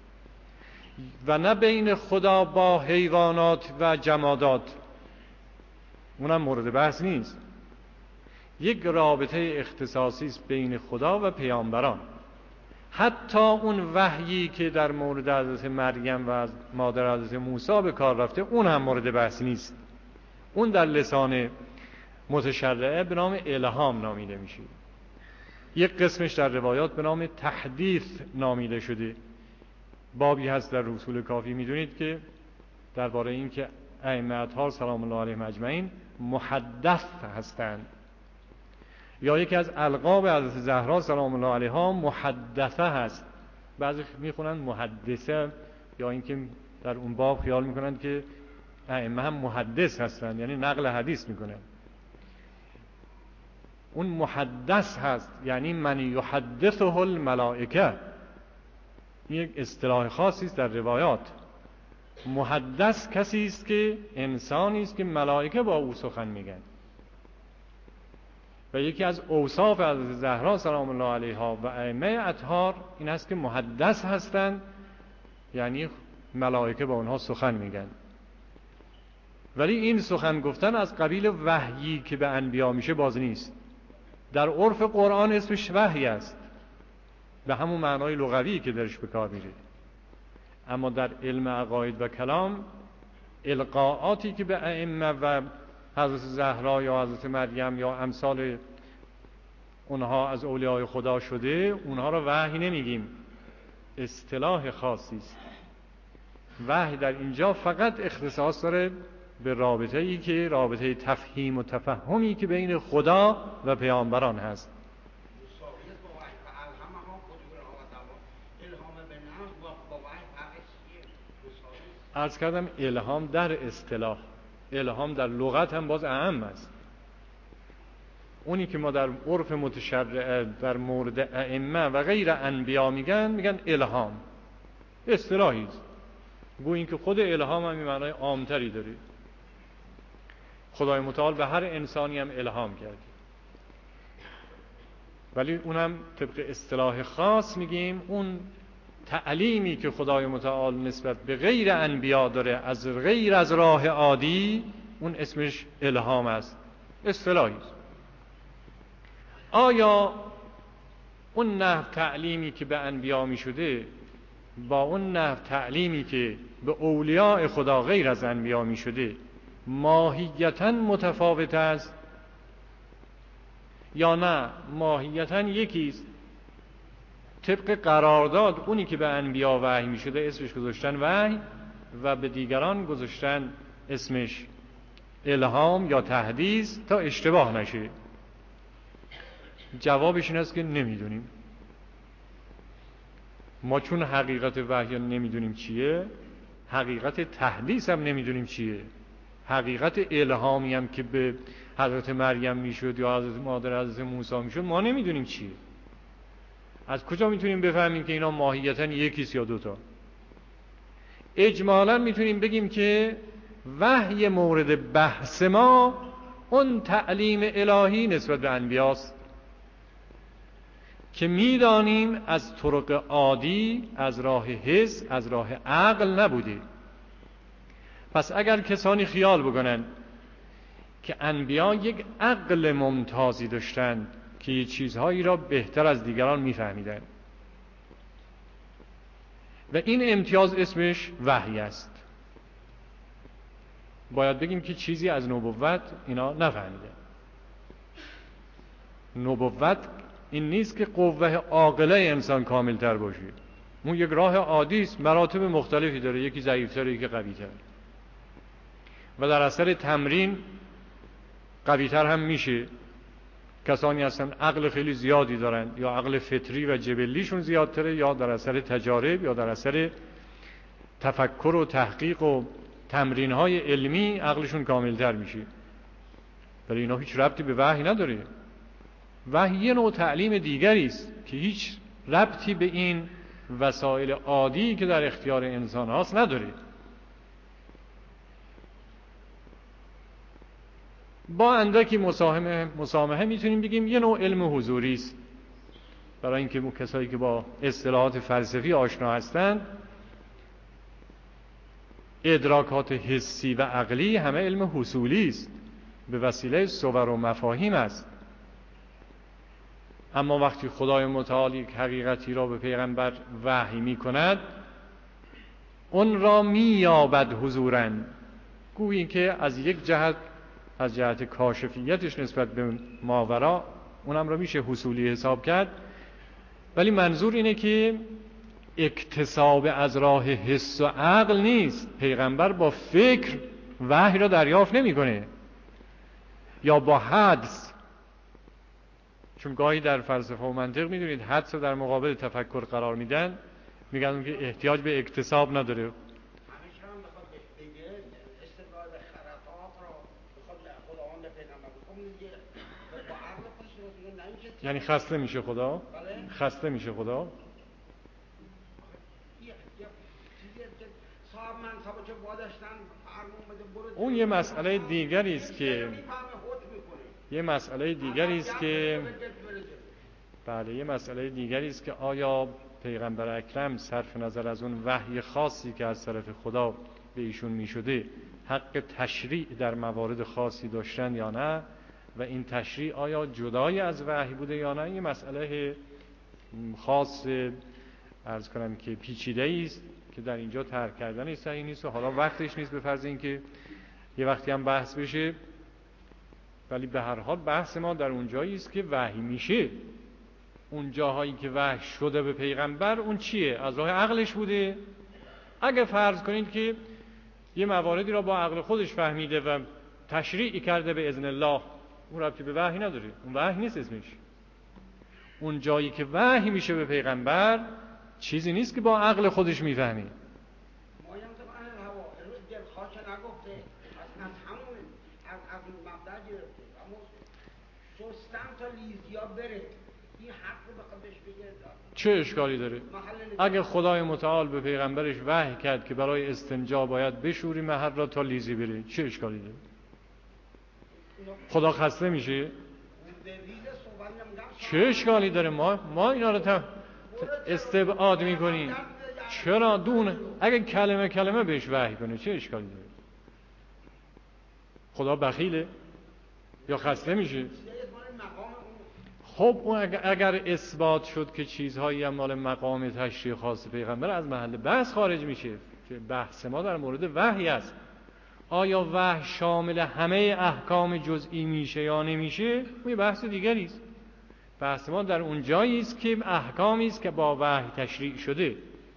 و نه بین خدا با حیوانات و جمادات، اونم مورد بحث نیست. یک رابطه اختصاصی است بین خدا و پیامبران. حتی اون وحیی که در مورد حضرت مریم و از مادر حضرت موسی به کار رفته اون هم مورد بحث نیست. اون در لسان متشرعه به نام الهام نامیده میشه. یک قسمش در روایات به نام تحدیث نامیده شده. بابی هست در رسول کافی میدونید که درباره این که ائمه اطهار سلام الله علیهم اجمعین محدث هستند، یا یکی از القاب حضرت زهرا سلام الله علیها محدثه هست. بعضی میخونن محدثه، یا اینکه در اون باب خیال میکنن که ائمه هم محدث هستند، یعنی نقل حدیث میکنن. اون محدث هست یعنی من یحدثه الملائکه. این یک اصطلاح خاصی است در روایات. محدث کسی است که انسانی است که ملائکه با او سخن میگن. و یکی از اوصاف حضرت زهرا سلام الله علیها و ائمه اطهار این است که محدث هستند، یعنی ملائکه با اونها سخن میگن. ولی این سخن گفتن از قبیل وحیی که به انبیا میشه باز نیست. در عرف قرآن اسمش وحی است، به همون معنای لغوی که درش به کار میره. اما در علم عقاید و کلام القاءاتی که به ائمه و حضرت زهرا یا حضرت مریم یا امثال اونها از اولیای خدا شده، اونها را وحی نمیگیم، اصطلاح خاصی است. وحی در اینجا فقط اختصاص داره به رابطه‌ای که رابطه تفهیم و تفهمی که بین خدا و پیامبران هست. عرض کردم الهام در اصطلاح، الهام در لغت هم باز اعم است. اونی که ما در عرف متشرع در مورد ائمه و غیر انبیا میگن الهام، اصطلاحی است. گویا اینکه خود الهام هم معنای عامتری داره. خدای متعال به هر انسانی هم الهام کرده، ولی اونم طبق اصطلاح خاص میگیم اون تعلیمی که خدای متعال نسبت به غیر انبیا داره از غیر از راه عادی، اون اسمش الهام است، اصطلاحی است. آیا اون نحو تعلیمی که به انبیا می شده با اون نحو تعلیمی که به اولیاء خدا غیر از انبیا می شده ماهیتاً متفاوت است یا نه ماهیتاً یکی است؟ طبق قرارداد اونی که به انبیا وحی می شده اسمش گذاشتن وحی و به دیگران گذاشتن اسمش الهام یا تحدیث تا اشتباه نشه. جوابش این است که نمیدونیم. ما چون حقیقت وحی نمیدونیم چیه، حقیقت تحدیث هم نمیدونیم چیه، حقیقت الهامی هم که به حضرت مریم میشد یا حضرت مادر حضرت موسی میشد، ما نمیدونیم چیه. از کجا میتونیم بفهمیم که اینا ماهیتاً یکیست یا دوتا؟ اجمالاً میتونیم بگیم که وحی مورد بحث ما اون تعلیم الهی نسبت به انبیاست که میدانیم از طرق عادی، از راه حس، از راه عقل نبوده. پس اگر کسانی خیال بکنن که انبیا یک عقل ممتازی داشتند که چیزهایی را بهتر از دیگران میفهمیدند و این امتیاز اسمش وحی است، باید بگیم که چیزی از نبوت اینا نفهمیدن. نبوت این نیست که قوه عاقله انسان کاملتر باشه، اون یک راه عادی است، مراتب مختلفی داره، یکی ضعیف‌تر یکی قوی‌تر و در اثر تمرین قوی‌تر هم میشه. کسانی هستن عقل خیلی زیادی دارن، یا عقل فطری و جبلیشون زیادتره، یا در اثر تجارب، یا در اثر تفکر و تحقیق و تمرین‌های علمی عقلشون کاملتر میشه. ولی اینا هیچ ربطی به وحی نداره. وحی یه نوع تعلیم دیگری است که هیچ ربطی به این وسایل عادی که در اختیار انسان هاست نداره. با اندکی مسامحه میتونیم بگیم یه نوع علم حضوری است. برای اینکه کسایی که با اصطلاحات فلسفی آشنا هستند، ادراکات حسی و عقلی همه علم حصولی است، به وسیله صور و مفاهیم است. اما وقتی خدای متعال یک حقیقتی را به پیغمبر وحی می کند، اون را می یابد حضوراً، گویی که از یک جهت، از جهت کاشفیتش نسبت به ماورا، اونم را میشه حصولی حساب کرد. ولی منظور اینه که اکتساب از راه حس و عقل نیست. پیغمبر با فکر وحی را دریافت نمی‌کنه یا با حدس، چون گاهی در فلسفه و منطق میدونید حدس رو در مقابل تفکر قرار میدن، میگن که احتیاج به اکتساب نداره. یعنی خسته میشه خدا؟ خسته میشه خدا؟ اون یه مسئله دیگری است که بله، یه مسئله دیگری است که آیا پیغمبر اکرم صرف نظر از اون وحی خاصی که از طرف خدا به ایشون میشده حق تشریع در موارد خاصی داشتن یا نه، و این تشریع آیا جدای از وحی بوده یا نه. یه مسئله خاص عرض کنم که پیچیده است که در اینجا طرح کردن صحیح نیست و حالا وقتش نیست به فرض اینکه یه وقتی هم بحث بشه. ولی به هر حال بحث ما در اون جایی است که وحی میشه. اون جاهایی که وحی شده به پیغمبر اون چیه؟ از راه عقلش بوده؟ اگه فرض کنید که یه مواردی را با عقل خودش فهمیده و تشریع کرده به اذن الله، اون ربطی به وحی نداره، اون وحی نیست اسمش. اون جایی که وحی میشه به پیغمبر چیزی نیست که با عقل خودش میفهمی. چه اشکالی داره؟ اگه خدای متعال به پیغمبرش وحی کرد که برای استنجا باید بشوری مهر را تا لیزی بره، چه اشکالی داره؟ خدا خسته میشه؟ چه اشکالی داره؟ ما اینا رو استبعاد میکنیم. چرا دونه؟ اگه کلمه کلمه بهش وحی کنه چه اشکالی داره؟ خدا بخیله یا خسته میشه؟ خب اگر اثبات شد که چیزهایی هم مال مقام تشریع خاص پیغمبر، از محل بحث خارج میشه. بحث ما در مورد وحی است. آیا وحی شامل همه احکام جزئی میشه یا نمیشه؟ این بحث دیگری است. بحث ما در اون جایی است که احکامی است که با وحی تشریع شده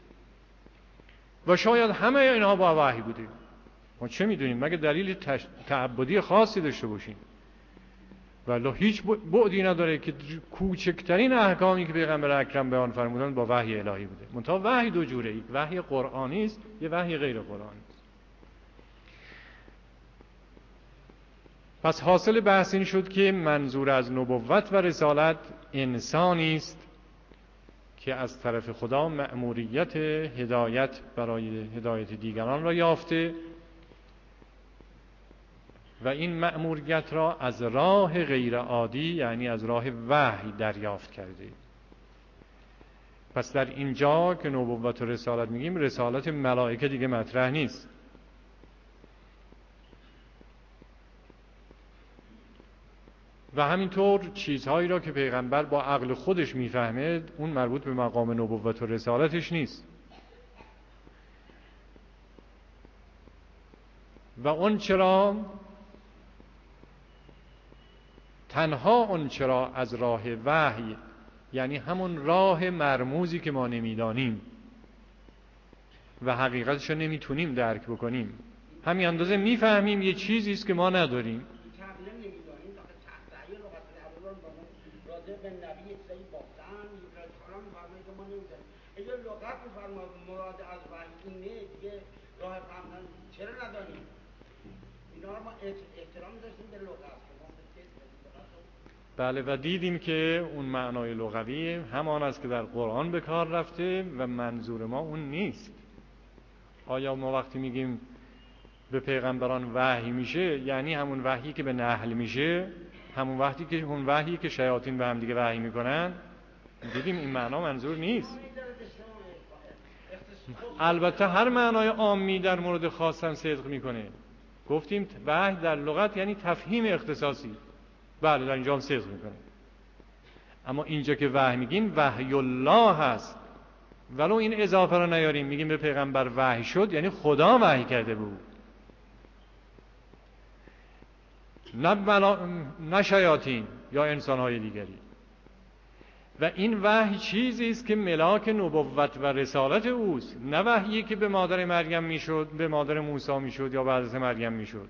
و شاید همه اینها با وحی بوده. ما چه میدونیم؟ مگه دلیل تعبدی خاصی داشته باشیم؟ ولی هیچ بعدی نداره که کوچکترین احکامی که پیغمبر اکرم بیان فرمودن با وحی الهی بوده. منتها وحی دو جوره، یک وحی قرآنی است، یک وحی غیر قرآنی است. پس حاصل بحث این شد که منظور از نبوت و رسالت انسانی است که از طرف خدا مأموریت هدایت برای هدایت دیگران را یافته و این مأموریت را از راه غیر عادی، یعنی از راه وحی دریافت کرده. پس در اینجا که نبوت و رسالت میگیم، رسالت ملائکه دیگه مطرح نیست. و همینطور چیزهایی را که پیغمبر با عقل خودش میفهمه، اون مربوط به مقام نبوت و رسالتش نیست. و اون چرا تنها اون چرا از راه وحی، یعنی همون راه مرموزی که ما نمیدانیم و حقیقتش رو نمیتونیم درک بکنیم، همین اندازه میفهمیم یه چیزی است که ما نداریم. به نبی سید بافتن یک کلام فرمایید که ما نمیدونیم. اگه لغت میفرماید مراد از وحی اینه، دیگه راه فهمدن چرا ندانیم؟ اینا رو ما احترام داشتیم به لغت. بله، و دیدیم که اون معنای لغوی همان است که در قرآن به کار رفته و منظور ما اون نیست. آیا ما وقتی میگیم به پیغمبران وحی میشه، یعنی همون وحی که به نحل میشه، همون وقتی که اون وحی که شیاطین به هم دیگه وحی میکنن؟ دیدیم این معنا منظور نیست. البته هر معنای عامی در مورد خاصم صدق میکنه. گفتیم وحی در لغت یعنی تفهیم اختصاصی، بله در اینجا هم صدق میکنه. اما اینجا که وحی میگیم وحی الله هست، ولو این اضافه رو نیاریم، میگیم به پیغمبر وحی شد، یعنی خدا وحی کرده بود، نه شیاطین یا انسان‌های دیگری. و این وحی چیزی است که ملاک نبوت و رسالت اوست، نه وحیی که به مادر مریم میشد، به مادر موسی میشد یا به حضرت مریم میشد.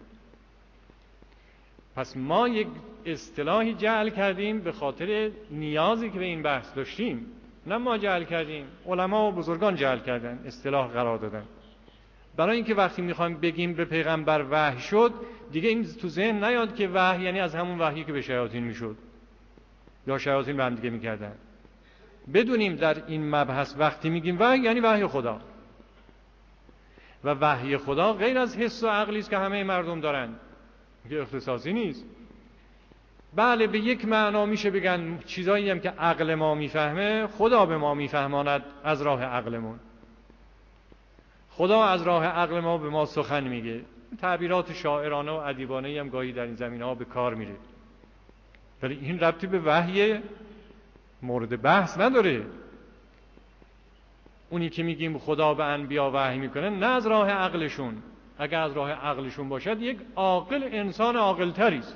پس ما یک اصطلاحی جعل کردیم به خاطر نیازی که به این بحث داشتیم، نه ما جعل کردیم، علما و بزرگان جعل کردن، اصطلاح قرار دادن، برای اینکه وقتی میخوایم بگیم به پیغمبر وحی شد، دیگه این تو ذهن نیاد که وحی یعنی از همون وحیی که به شیاطین میشد یا شیاطین به هم دیگه میکردن. بدونیم در این مبحث وقتی میگیم وحی یعنی وحی خدا، و وحی خدا غیر از حس و عقلی است که همه مردم دارن، که اختصاصی نیست. بله به یک معنا میشه بگن چیزایی هم که عقل ما میفهمه خدا به ما میفهماند از راه عقلمون. خدا از راه عقل ما به ما سخن میگه. تعبیرات شاعرانه و ادیبانه هم گاهی در این زمینه‌ها به کار میره، ولی این ربطی به وحی مورد بحث نداره. اونی که میگیم خدا به انبیا وحی میکنه، نه از راه عقلشون. اگر از راه عقلشون باشد یک عاقل انسان عاقل‌تری است.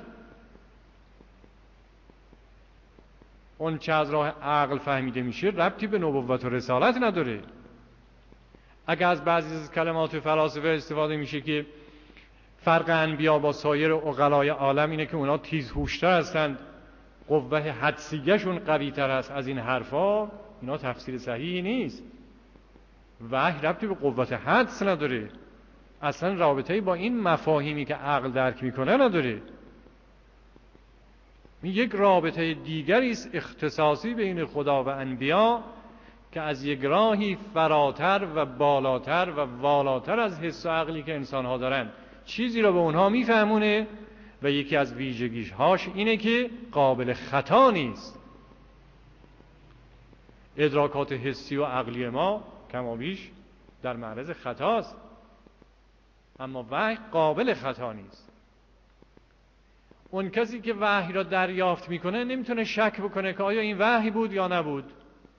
اون چه از راه عقل فهمیده میشه ربطی به نبوت و رسالت نداره. اگر از بعضی از کلمات فلاسفه استفاده میشه که فرق انبیا با سایر عقلای عالم اینه که اونا تیزهوش‌تر هستند، قوه حدسیه‌شون قوی‌تر است، از این حرفا، اینا تفسیر صحیحی نیست. وحی ربطی به قوت حدس نداره، اصلا رابطه‌ای با این مفاهیمی که عقل درک میکنه نداره. این یک رابطه دیگری است اختصاصی بین خدا و انبیا که از یک راهی فراتر و بالاتر و والاتر از حس و عقلی که انسان‌ها دارن چیزی را به اونها میفهمونه، و یکی از ویژگی‌هاش اینه که قابل خطا نیست. ادراکات حسی و عقلی ما کمابیش در معرض خطاست، اما وحی قابل خطا نیست. اون کسی که وحی را دریافت میکنه نمیتونه شک بکنه که آیا این وحی بود یا نبود.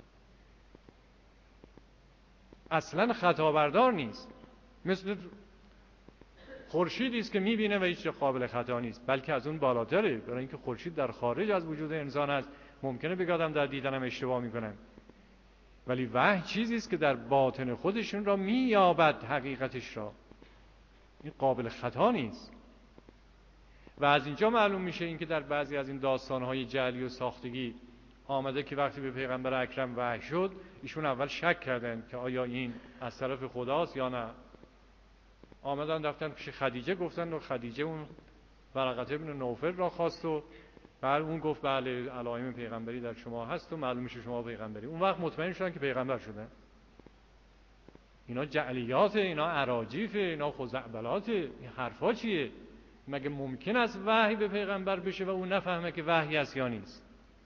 اصلا خطا بردار نیست، مثل خورشیدی است که میبینه و هیچ قابل خطا نیست، بلکه از اون بالاتره، برای اینکه خورشید در خارج از وجود انسان است. ممکنه بگم در دیدنم اشتباه میکنم، ولی وحی چیزی است که در باطن خودشون را مییابد حقیقتش را، این قابل خطا نیست. و از اینجا معلوم میشه اینکه در بعضی از این داستانهای جعلی و ساختگی آمده که وقتی به پیغمبر اکرم وحی شد، ایشون اول شک کردن که آیا این از طرف خداست یا نه. آمدن رفتن پیش خدیجه، گفتن خدیجه اون ورقه بن نوفل را خواست و بعد اون گفت بله علائم پیغمبری در شما هست و معلوم میشه شما پیغمبری. اون وقت مطمئن شدن که پیغمبر شدن. اینا جعلیات، اینا اراجیف، اینا خزعبلات، این حرفا چیه؟ مگه ممکن است وحی به پیغمبر بشه و اون نفهمه که وحی است یا نیست؟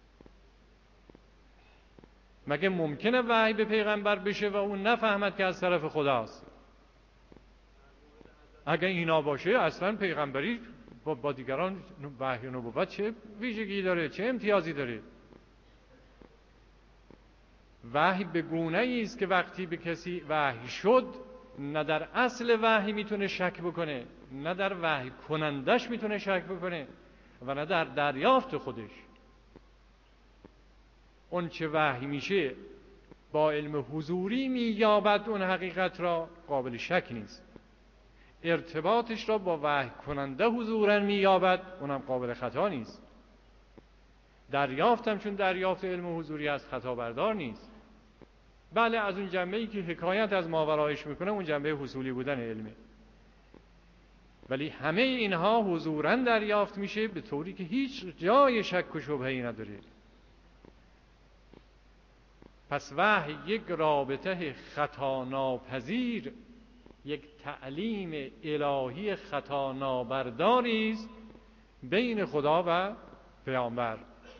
مگه ممکنه وحی به پیغمبر بشه و اون نفهمد که از طرف خداست؟ اگه اینا باشه اصلا پیغمبری با دیگران وحی و نبوت چه ویژگی داره، چه امتیازی داره؟ وحی به گونه‌ای است که وقتی به کسی وحی شد نه در اصل وحی میتونه شک بکنه، نه در وحی کنندش میتونه شک بکنه و نه در دریافت خودش. اون چه وحی میشه با علم حضوری مییابد اون حقیقت را، قابل شک نیست. ارتباطش را با وحی کننده حضوراً مییابد، اونم قابل خطا نیست. دریافتم چون دریافت علم حضوری است خطا بردار نیست. بله از اون جنبه‌ای که حکایت از ماورایش میکنه اون جنبه حصولی بودن علمه، ولی همه اینها حضوراً دریافت میشه به طوری که هیچ جای شک و شبهه‌ای نداره. پس وحی یک رابطه خطا ناپذیر، یک تعلیم الهی خطا نابرداری است بین خدا و پیامبر.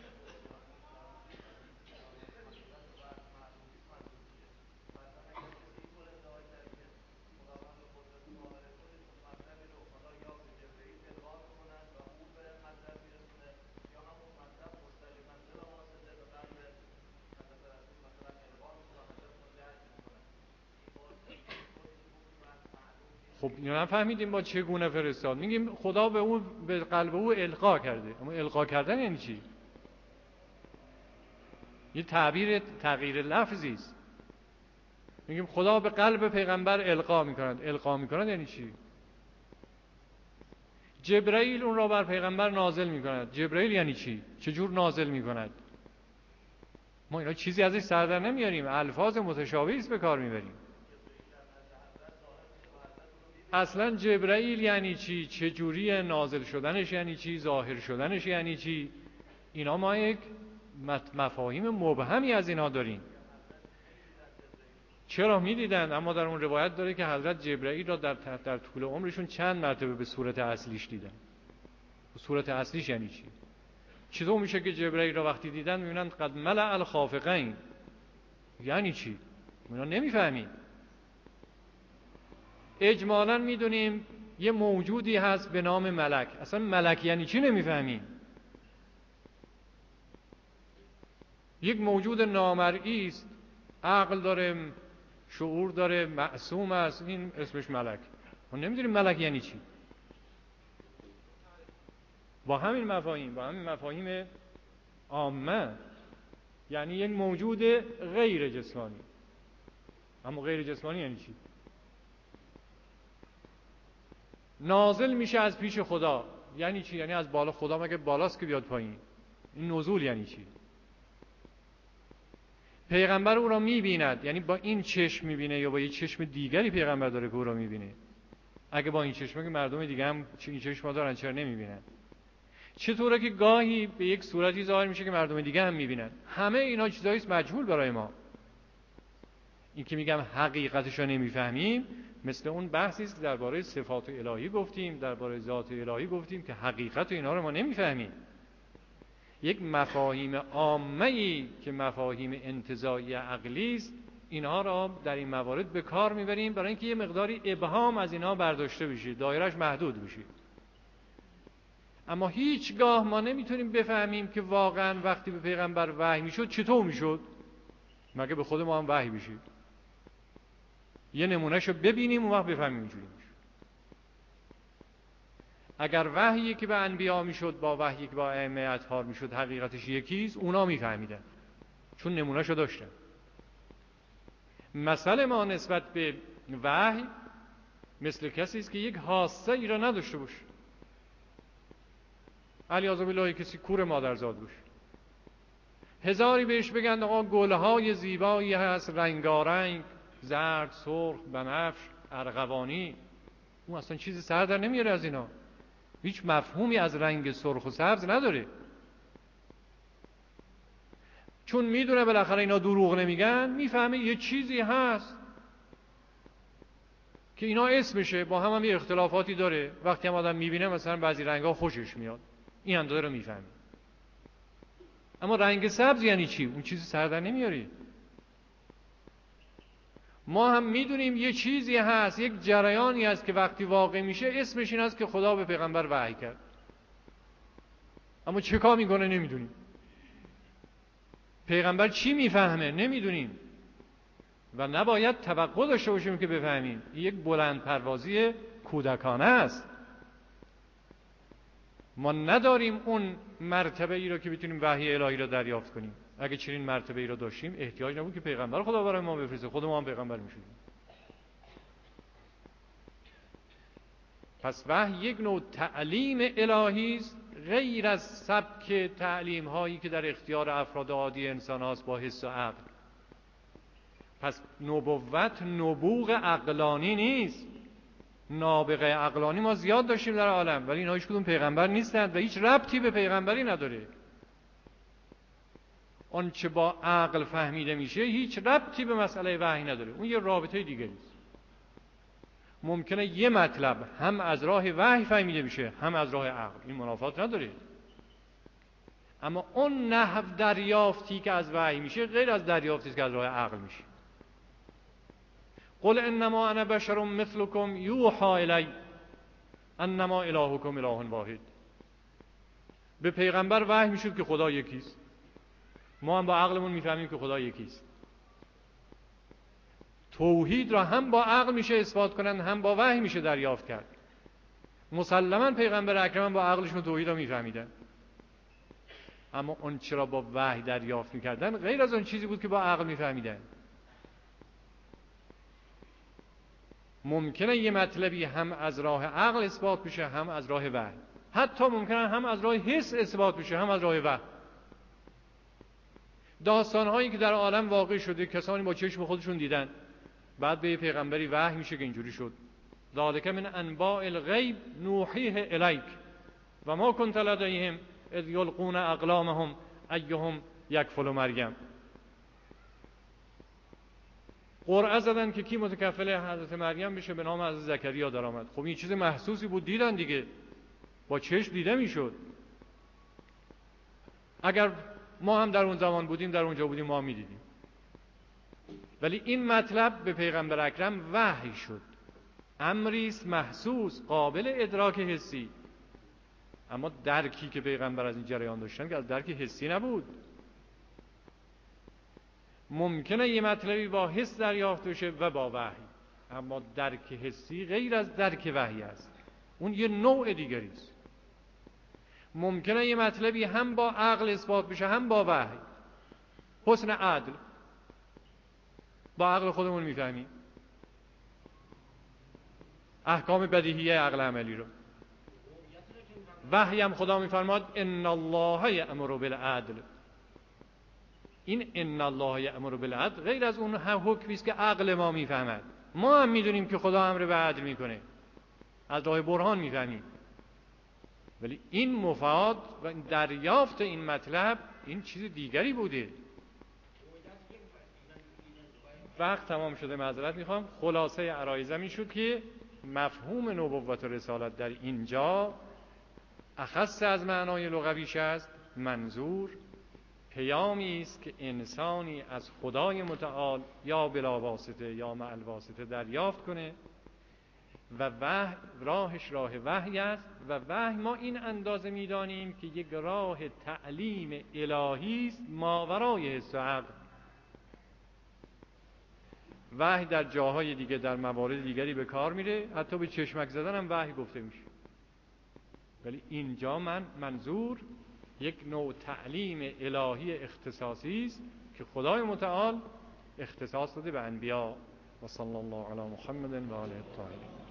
خب اینا نفهمیدیم با چگونه فرستاد. میگیم خدا به قلب او القا کرده. اما القا کردن یعنی چی؟ یه تغییر لفظی است. میگیم خدا به قلب پیغمبر القا میکند. القا میکند یعنی چی؟ جبرائیل اون را بر پیغمبر نازل میکند. جبرائیل یعنی چی؟ چجور نازل میکند؟ ما اینا چیزی ازش سر در نمیاریم، الفاظ متشابهی است به کار میبریم. اصلا جبرائیل یعنی چی؟ چجوری نازل شدنش یعنی چی؟ ظاهر شدنش یعنی چی؟ اینا ما یک مفاهیم مبهمی از اینا داریم. چرا میدیدن؟ اما در اون روایت داره که حضرت جبرائیل را در طول عمرشون چند مرتبه به صورت اصلیش دیدن. صورت اصلیش یعنی چی؟ چطور میشه که جبرائیل را وقتی دیدن میبینن قد ملأ الخافقین؟ یعنی چی؟ اینا نمیفهمیم. اجمالاً میدونیم یه موجودی هست به نام ملک. اصلا ملک یعنی چی نمیفهمیم. یک موجود نامرئی است، عقل داره، شعور داره، معصوم است، این اسمش ملک. ما نمیدونیم ملک یعنی چی. با همین مفاهیم عامه یعنی یک موجود غیر جسمانی. اما غیر جسمانی یعنی چی؟ نازل میشه از پیش خدا یعنی چی؟ یعنی از بالا. خدا مگه بالاست که بیاد پایین؟ این نزول یعنی چی؟ پیغمبر او را میبیند، یعنی با این چشم میبینه یا با یه چشم دیگری پیغمبر داره که او را میبینه؟ اگه با این چشمه که مردم دیگه هم این چشم دارن چرا نمیبینن؟ چطوره که گاهی به یک صورتی ظاهر میشه که مردم دیگه هم میبینن؟ همه اینا چیزاییست مجهول برای ما. این که میگم حقیقتش رو نمیفهمیم مثل اون بحثی است که درباره صفات الهی گفتیم، درباره ذات الهی گفتیم که حقیقت اینا رو ما نمیفهمیم. یک مفاهیم عامه‌ای که مفاهیم انتزاعی عقلی است، اینها را در این موارد به کار میبریم برای اینکه یه مقداری ابهام از اینها برداشته بشه، دایره‌اش محدود بشه. اما هیچگاه ما نمیتونیم بفهمیم که واقعا وقتی به پیغمبر وحی میشد چطور میشد. مگه به خود ما هم وحی بشه؟ یه نمونهشو ببینیم اون وقت بفهمیم اینجوری میشه. اگر وحیی که به انبیا میشد با وحیی که با ائمه اطهار میشد حقیقتش یکیست، اونا میفهمیدن چون نمونهشو داشتن. مثل ما نسبت به وحی مثل کسی است که یک حاسه ای را نداشته باشه. علیاذ بالله کسی کور مادرزاد باشه، هزاری بهش بگن آقا گلهای زیبایی هست رنگارنگ، زرد، سرخ، بنفش، ارغوانی، اون اصلا چیزی سر در نمیاره از اینا. هیچ مفهومی از رنگ سرخ و سبز نداره، چون میدونه بالاخره اینا دروغ نمیگن، میفهمه یه چیزی هست که اینا اسمشه، با هم یه اختلافاتی داره. وقتی هم آدم میبینه مثلا بعضی رنگ‌ها خوشش میاد، این اندازه رو میفهمه. اما رنگ سبز یعنی چی؟ اون چیزی سر در نمیاری. ما هم میدونیم یه چیزی هست، یک جریانی هست که وقتی واقع میشه اسمش این هست که خدا به پیغمبر وحی کرد، اما چه کار میکنه نمیدونیم. پیغمبر چی میفهمه نمیدونیم و نباید توقع داشته باشیم که بفهمیم. یک بلند پروازی کودکانه است. ما نداریم اون مرتبه ای رو که بتونیم وحی الهی رو دریافت کنیم. اگه چنین مرتبه ای رو داشتیم احتیاج نبود که پیغمبر خدا برای ما بفرسته، خود ما هم پیغمبر میشدیم. پس وحی یک نوع تعلیم الهی است، غیر از سبک تعلیم هایی که در اختیار افراد عادی انسان هاست با حس و عقل. پس نبوت نبوغ عقلانی نیست. نابغه عقلانی ما زیاد داشتیم در عالم، ولی اینا هیچ کدوم پیغمبر نیستند و هیچ ربطی به پیغمبری نداره. اون چه با عقل فهمیده میشه هیچ ربطی به مسئله وحی نداره، اون یه رابطه دیگری است. ممکنه یه مطلب هم از راه وحی فهمیده میشه هم از راه عقل، این منافات نداره. اما اون نحو دریافتی که از وحی میشه غیر از دریافتی که از راه عقل میشه. قل انما انا بشر مثلکم یوحی الی انما الهکم اله واحد. به پیغمبر وحی میشد که خدا یکیست، ما هم با عقلمون میفهمیم که خدا یکیست. توحید را هم با عقل میشه اثبات کنن هم با وحی میشه دریافت کرد. مسلما پیغمبر اکرم با عقلشون توحید را میفهمیدن، اما اون چرا با وحی دریافت میکردن غیر از اون چیزی بود که با عقل میفهمیدن. ممکنه یه مطلبی هم از راه عقل اثبات بشه هم از راه وحی، حتی ممکنه هم از راه حس اثبات بشه هم از راه وحی. داستانهایی که در عالم واقع شده کسانی با چشم خودشون دیدن، بعد به پیغمبری وحی میشه که اینجوری شد. ذالک من انباء الغیب نوحیه الیک و ما کنت لدیهم اذ یلقون اقلامهم ایهم یکفل مریم. قرعه زدن که کی متکفل حضرت مریم بشه، به نام حضرت زکریا درآمد. خب این چیز محسوسی بود، دیدن دیگه، با چشم دیده میشد. اگر ما هم در اون زمان بودیم در اونجا بودیم ما میدیدیم. ولی این مطلب به پیغمبر اکرم وحی شد، امریست محسوس قابل ادراک حسی. اما درکی که پیغمبر از این جریان داشتن که از درک حسی نبود. ممکنه یه مطلبی با حس دریافت بشه و با وحی، اما درک حسی غیر از درک وحی است، اون یه نوع دیگری است. ممکنه یه مطلبی هم با عقل اثبات بشه هم با وحی. حسن عدل با عقل خودمون میفهمیم، احکام بدیهیه عقل عملی رو. وحی هم خدا میفرماد ان الله یأمر بالعدل. این ان الله یأمر بالعدل غیر از اون حکمی است که عقل ما میفهمد. ما هم میدونیم که خدا امر به عدل میکنه، از راه برهان میفهمیم، ولی این مفاد و دریافت این مطلب این چیز دیگری بوده. وقت تمام شده، معذرت میخوام. خلاصه عرایضم این شد که مفهوم نبوت و رسالت در اینجا اخص از معنای لغویش است. منظور پیامی است که انسانی از خدای متعال یا بلا واسطه یا مع الواسطه دریافت کنه و وحی راهش راه وحی است. و وحی ما این اندازه میدانیم که یک راه تعلیم الهی است ماورای حس و عقل. وحی در جاهای دیگه در موارد دیگری به کار میره، حتی به چشمک زدن هم وحی گفته میشه. ولی اینجا منظور یک نوع تعلیم الهی اختصاصی است که خدای متعال اختصاص داده به انبیا. و صلی الله علی محمد و آله الطاهرین.